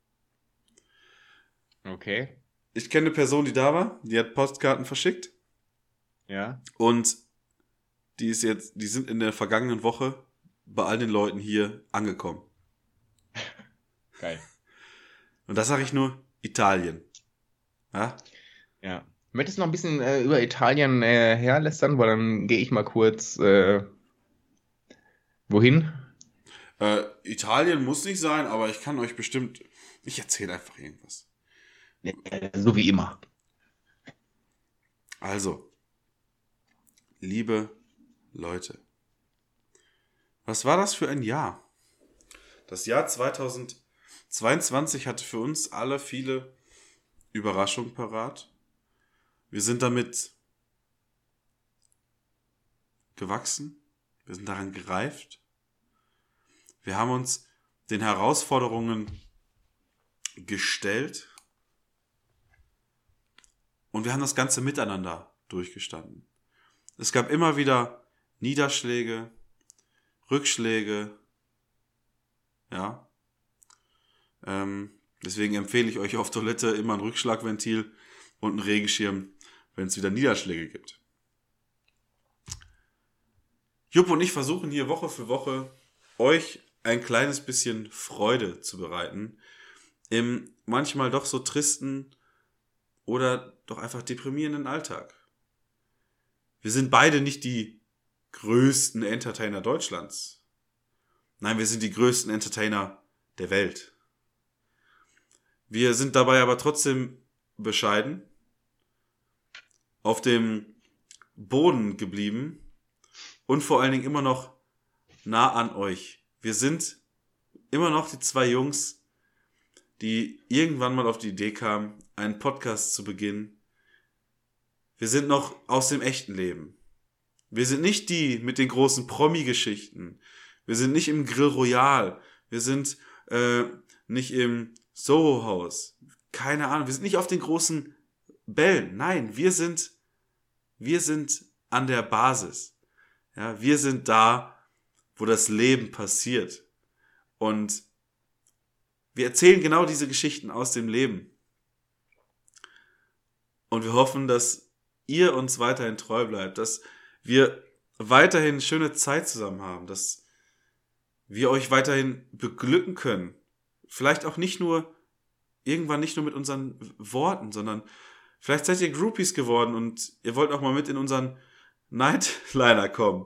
Okay. Ich kenne eine Person, die da war, die hat Postkarten verschickt. Ja. Und die sind in der vergangenen Woche bei all den Leuten hier angekommen. Geil. Und das sage ich nur Italien. Ja? Ja. Möchtest du noch ein bisschen über Italien herlästern? Weil dann gehe ich mal kurz wohin? Italien muss nicht sein, aber ich kann euch bestimmt... Ich erzähle einfach irgendwas. So wie immer. Also, liebe Leute, was war das für ein Jahr? Das Jahr 2022 hatte für uns alle viele Überraschungen parat. Wir sind damit gewachsen, Wir sind daran gereift. Wir haben uns den Herausforderungen gestellt. Und wir haben das Ganze miteinander durchgestanden. Es gab immer wieder Niederschläge, Rückschläge. Ja. Deswegen empfehle ich euch auf Toilette immer ein Rückschlagventil und einen Regenschirm, wenn es wieder Niederschläge gibt. Jupp und ich versuchen hier Woche für Woche euch ein kleines bisschen Freude zu bereiten im manchmal doch so tristen oder doch einfach deprimierenden Alltag. Wir sind beide nicht die größten Entertainer Deutschlands. Nein, wir sind die größten Entertainer der Welt. Wir sind dabei aber trotzdem bescheiden, auf dem Boden geblieben und vor allen Dingen immer noch nah an euch. Wir sind immer noch die zwei Jungs, die irgendwann mal auf die Idee kamen, einen Podcast zu beginnen. Wir sind noch aus dem echten Leben. Wir sind nicht die mit den großen Promi-Geschichten. Wir sind nicht im Grill Royal. Wir sind nicht im Soho-Haus. Keine Ahnung. Wir sind nicht auf den großen Bällen. Nein, wir sind an der Basis. Ja, wir sind da, wo das Leben passiert. Und wir erzählen genau diese Geschichten aus dem Leben. Und wir hoffen, dass ihr uns weiterhin treu bleibt, dass wir weiterhin schöne Zeit zusammen haben, dass wir euch weiterhin beglücken können. Vielleicht auch irgendwann nicht nur mit unseren Worten, sondern vielleicht seid ihr Groupies geworden und ihr wollt auch mal mit in unseren Nightliner kommen.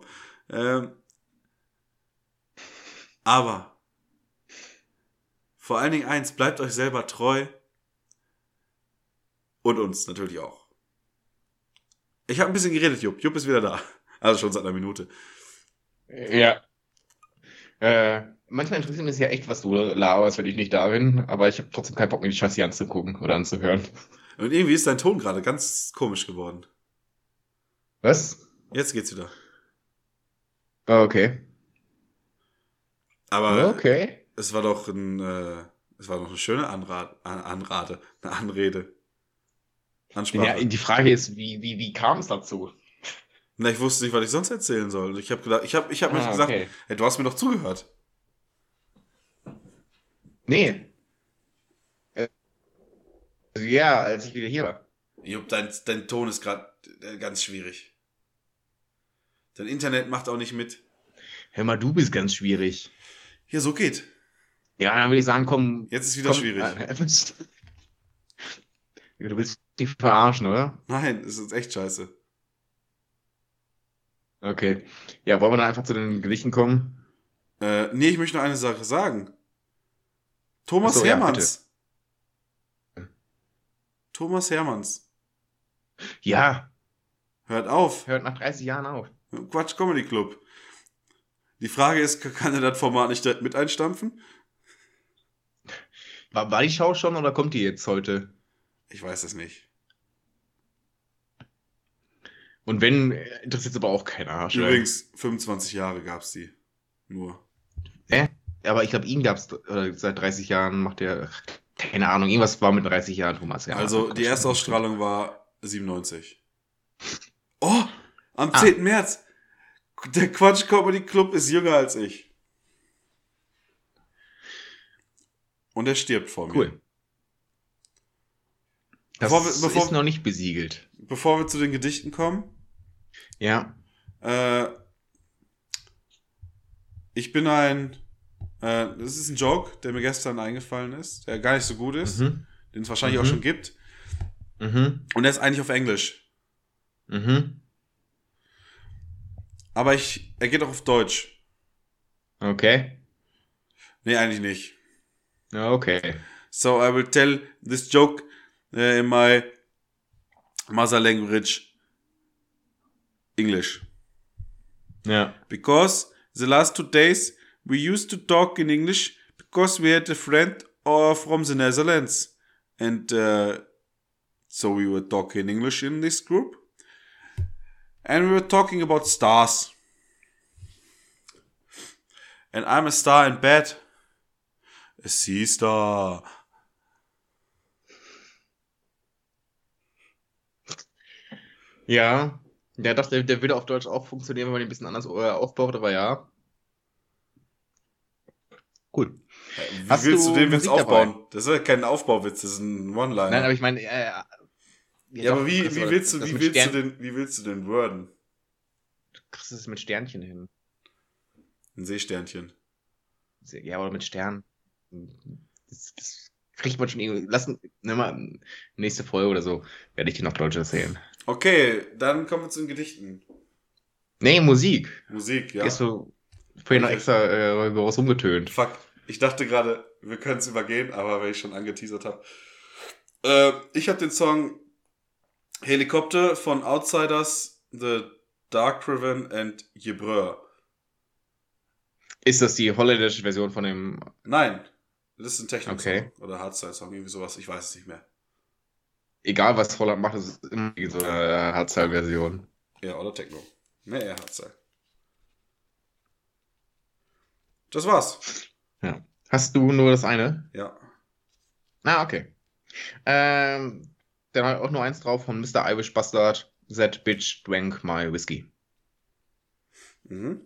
Aber vor allen Dingen eins, bleibt euch selber treu und uns natürlich auch. Ich habe ein bisschen geredet, Jupp. Jupp ist wieder da. Also schon seit einer Minute. Ja. Manchmal interessiert mich ja echt, was du laberst, wenn ich nicht da bin, aber ich habe trotzdem keinen Bock, mir die Scheiße hier anzugucken oder anzuhören. Und irgendwie ist dein Ton gerade ganz komisch geworden. Was? Jetzt geht's wieder. Okay. Aber okay. Es war doch eine schöne Anrede. Ansprache. Ja, die Frage ist, wie kam es dazu? Na, ich wusste nicht, was ich sonst erzählen soll. Ich habe gedacht, ich hab mir gesagt, okay. Hey, du hast mir doch zugehört. Nee. Also ja, als ich wieder hier war. Jupp, dein Ton ist gerade ganz schwierig. Dein Internet macht auch nicht mit. Hör mal, du bist ganz schwierig. Hier, so geht. Ja, dann würde ich sagen, komm. Jetzt ist wieder schwierig. Du willst dich verarschen, oder? Nein, es ist echt scheiße. Okay. Ja, wollen wir dann einfach zu den Gedichten kommen? Nee, ich möchte noch eine Sache sagen. Thomas Ach so, Hermanns. Ja, Thomas Hermanns. Ja. Hört auf. Hört nach 30 Jahren auf. Quatsch Comedy Club. Die Frage ist, kann er das Format nicht direkt mit einstampfen? War die Show schon oder kommt die jetzt heute? Ich weiß es nicht. Und wenn, interessiert es aber auch keinen Arsch. Übrigens, 25 Jahre gab's die. Nur. Aber ich glaube, ihn gab's seit 30 Jahren, macht er, keine Ahnung, irgendwas war mit 30 Jahren, Thomas. Ja, also, die erste Ausstrahlung war 97. Oh, am 10. März. Der Quatsch Comedy Club ist jünger als ich. Und er stirbt vor mir. Cool. Das ist noch nicht besiegelt. Bevor wir zu den Gedichten kommen. Ja. Ich bin das ist ein Joke, der mir gestern eingefallen ist, der gar nicht so gut ist, den es wahrscheinlich auch schon gibt. Und der ist eigentlich auf Englisch. Aber er geht auch auf Deutsch. Okay. Nee, eigentlich nicht. Okay. So I will tell this joke in my mother language, English. Ja. Because the last 2 days we used to talk in English because we had a friend from the Netherlands. And so we were talking English in this group. And we were talking about stars. And I'm a star in bed. A sea star. Ja. Der dachte, der würde auf Deutsch auch funktionieren, wenn man ihn ein bisschen anders aufbaut, aber ja. Cool. Wie Hast willst du den Witz Musik dabei? aufbauen? Das ist ja kein Aufbauwitz, das ist ein One-Liner. Nein, aber ich meine, ja, doch, aber wie du kriegst willst das mit wie willst du den worden? Du kriegst es mit Sternchen hin. Ein Seesternchen. Ja, oder mit Sternen. Das kriegt man schon irgendwie. Nimm mal nächste Folge oder so, werde ich dir noch Deutsch erzählen. Okay, dann kommen wir zu den Gedichten. Nee, Musik. Musik, ja. Gehst du vorhin noch extra über was rumgetönt. Fuck, ich dachte gerade, wir können es übergehen, aber weil ich schon angeteasert habe. Ich habe den Song Helikopter von Outsiders, The Dark Riven and Jebreur. Ist das die holländische Version von dem... Nein, das ist ein Techno-Song Okay. oder Hardstyle-Song, irgendwie sowas, ich weiß es nicht mehr. Egal, was Holland macht, das ist immer so eine Hardstyle-Version. Ja, oder Techno. Nee, eher Hardstyle. Das war's. Ja. Hast du nur das eine? Ja. Ah, okay. Dann halt auch nur eins drauf von Mr. Irish Bastard. That bitch drank my whiskey. Mhm.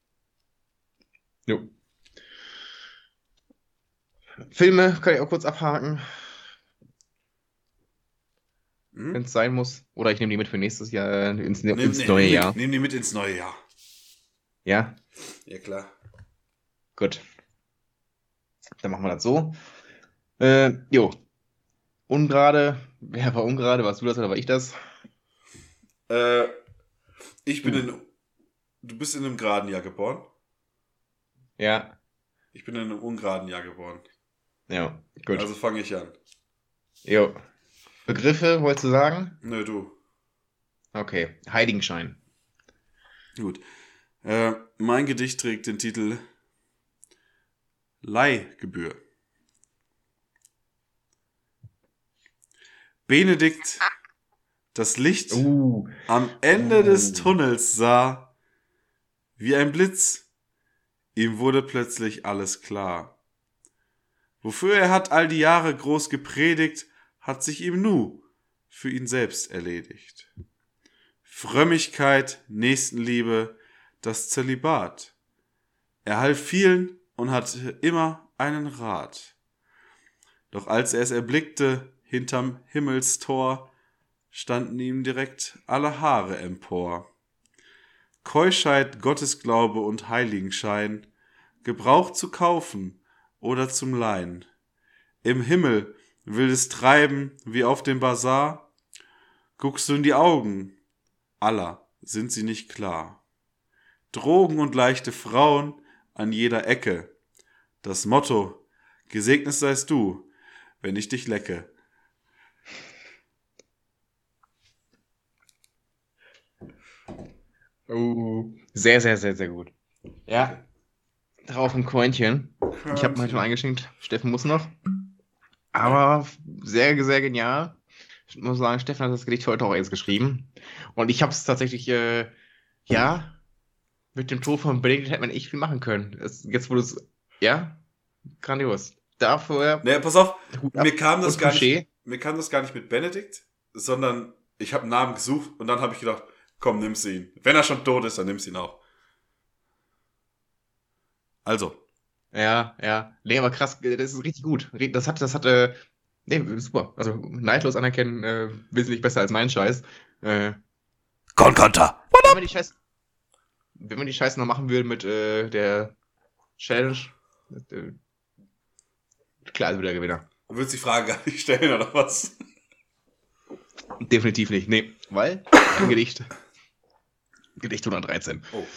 Jo. Filme kann ich auch kurz abhaken, Mhm. wenn es sein muss. Oder ich nehme die mit für nächstes Jahr, ins neue Nimm Jahr. Nimm die mit ins neue Jahr. Ja, Ja, klar. gut. Dann machen wir das so. Jo. Ungerade. Wer war ungerade? Warst du das oder war ich das? Ich bin du bist in einem geraden Jahr geboren. Ja. Ich bin in einem ungeraden Jahr geboren. Ja, gut. Also fange ich an. Jo. Begriffe, wolltest du sagen? Nö, du. Okay. Heiligenschein. Gut. Mein Gedicht trägt den Titel Leihgebühr. Benedikt das Licht am Ende des Tunnels sah, wie ein Blitz, ihm wurde plötzlich alles klar. Wofür er hat all die Jahre groß gepredigt, hat sich ihm nu für ihn selbst erledigt. Frömmigkeit, Nächstenliebe, das Zölibat. Er half vielen und hatte immer einen Rat. Doch als er es erblickte, hinterm Himmelstor, standen ihm direkt alle Haare empor. Keuschheit, Gottesglaube und Heiligenschein, Gebrauch zu kaufen oder zum Leihen. Im Himmel wildes Treiben wie auf dem Bazar, guckst du in die Augen, aller sind sie nicht klar. Drogen und leichte Frauen an jeder Ecke, das Motto, gesegnet seist du, wenn ich dich lecke. Sehr, sehr, sehr, sehr gut. Ja. Drauf ein Coinchen. Ich habe mir schon eingeschenkt. Steffen muss noch. Aber sehr, sehr genial. Ich muss sagen, Steffen hat das Gedicht heute auch erst geschrieben. Und ich habe es tatsächlich, ja, mit dem Tod von Benedikt hätte man echt viel machen können. Jetzt, wo du es, ja, grandios. Dafür. Naja, pass auf, Hut ab mir kam das und gar Touché. nicht mit Benedikt, sondern ich habe einen Namen gesucht und dann habe ich gedacht, komm, nimm's ihn. Wenn er schon tot ist, dann nimm's ihn auch. Also. Ja, ja. Nee, aber krass, das ist richtig gut. Das hat, nee, super. Also neidlos anerkennen, wesentlich besser als mein Scheiß. Konter. Wenn wir die Scheiße noch machen würden mit der Challenge, klar, also der Gewinner. Du willst die Frage gar nicht stellen, oder was? Definitiv nicht. Nee, weil ein Gedicht 113. Oh.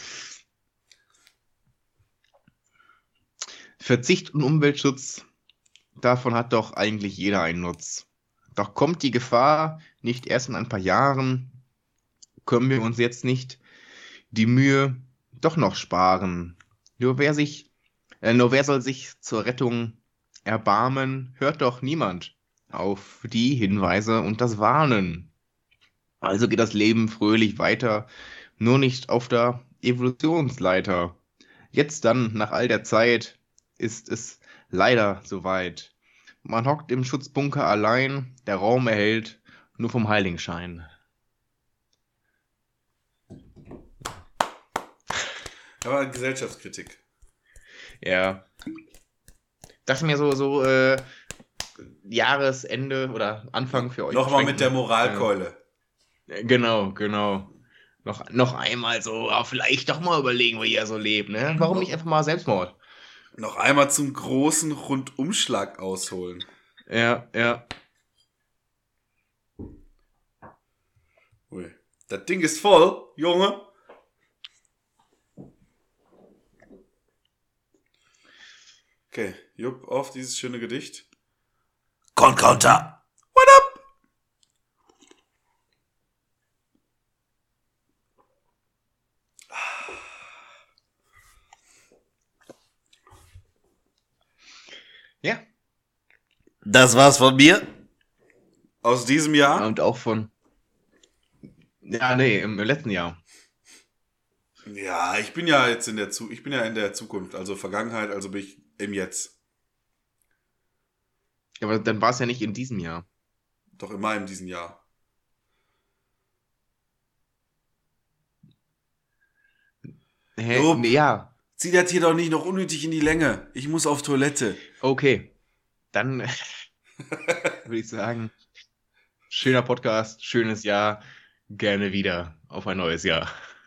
Verzicht und Umweltschutz, davon hat doch eigentlich jeder einen Nutz. Doch kommt die Gefahr nicht erst in ein paar Jahren, können wir uns jetzt nicht die Mühe doch noch sparen. Nur wer soll sich zur Rettung erbarmen, hört doch niemand auf die Hinweise und das Warnen. Also geht das Leben fröhlich weiter, nur nicht auf der Evolutionsleiter. Jetzt dann, nach all der Zeit, ist es leider soweit. Man hockt im Schutzbunker allein, der Raum erhellt nur vom Heiligenschein. Aber Gesellschaftskritik. Ja. Dachte mir so Jahresende oder Anfang für euch. Nochmal mit der Moralkeule. Genau. Noch einmal so, vielleicht doch mal überlegen, wie ihr so lebt, ne? Warum nicht einfach mal Selbstmord? Noch einmal zum großen Rundumschlag ausholen. Ja. Ui. Das Ding ist voll, Junge. Okay, Jupp, auf dieses schöne Gedicht. Counter. What up? Ja. Das war's von mir. Aus diesem Jahr? Und auch von. Ja, nee, im letzten Jahr. Ja, ich bin ja jetzt in der Zukunft, also Vergangenheit, also bin ich im Jetzt. Ja, aber dann war es ja nicht in diesem Jahr. Doch immer in diesem Jahr. Hä? Jupp. Nee, ja. Zieh das hier doch nicht noch unnötig in die Länge. Ich muss auf Toilette. Okay. Dann würde ich sagen, schöner Podcast, schönes Jahr. Gerne wieder auf ein neues Jahr.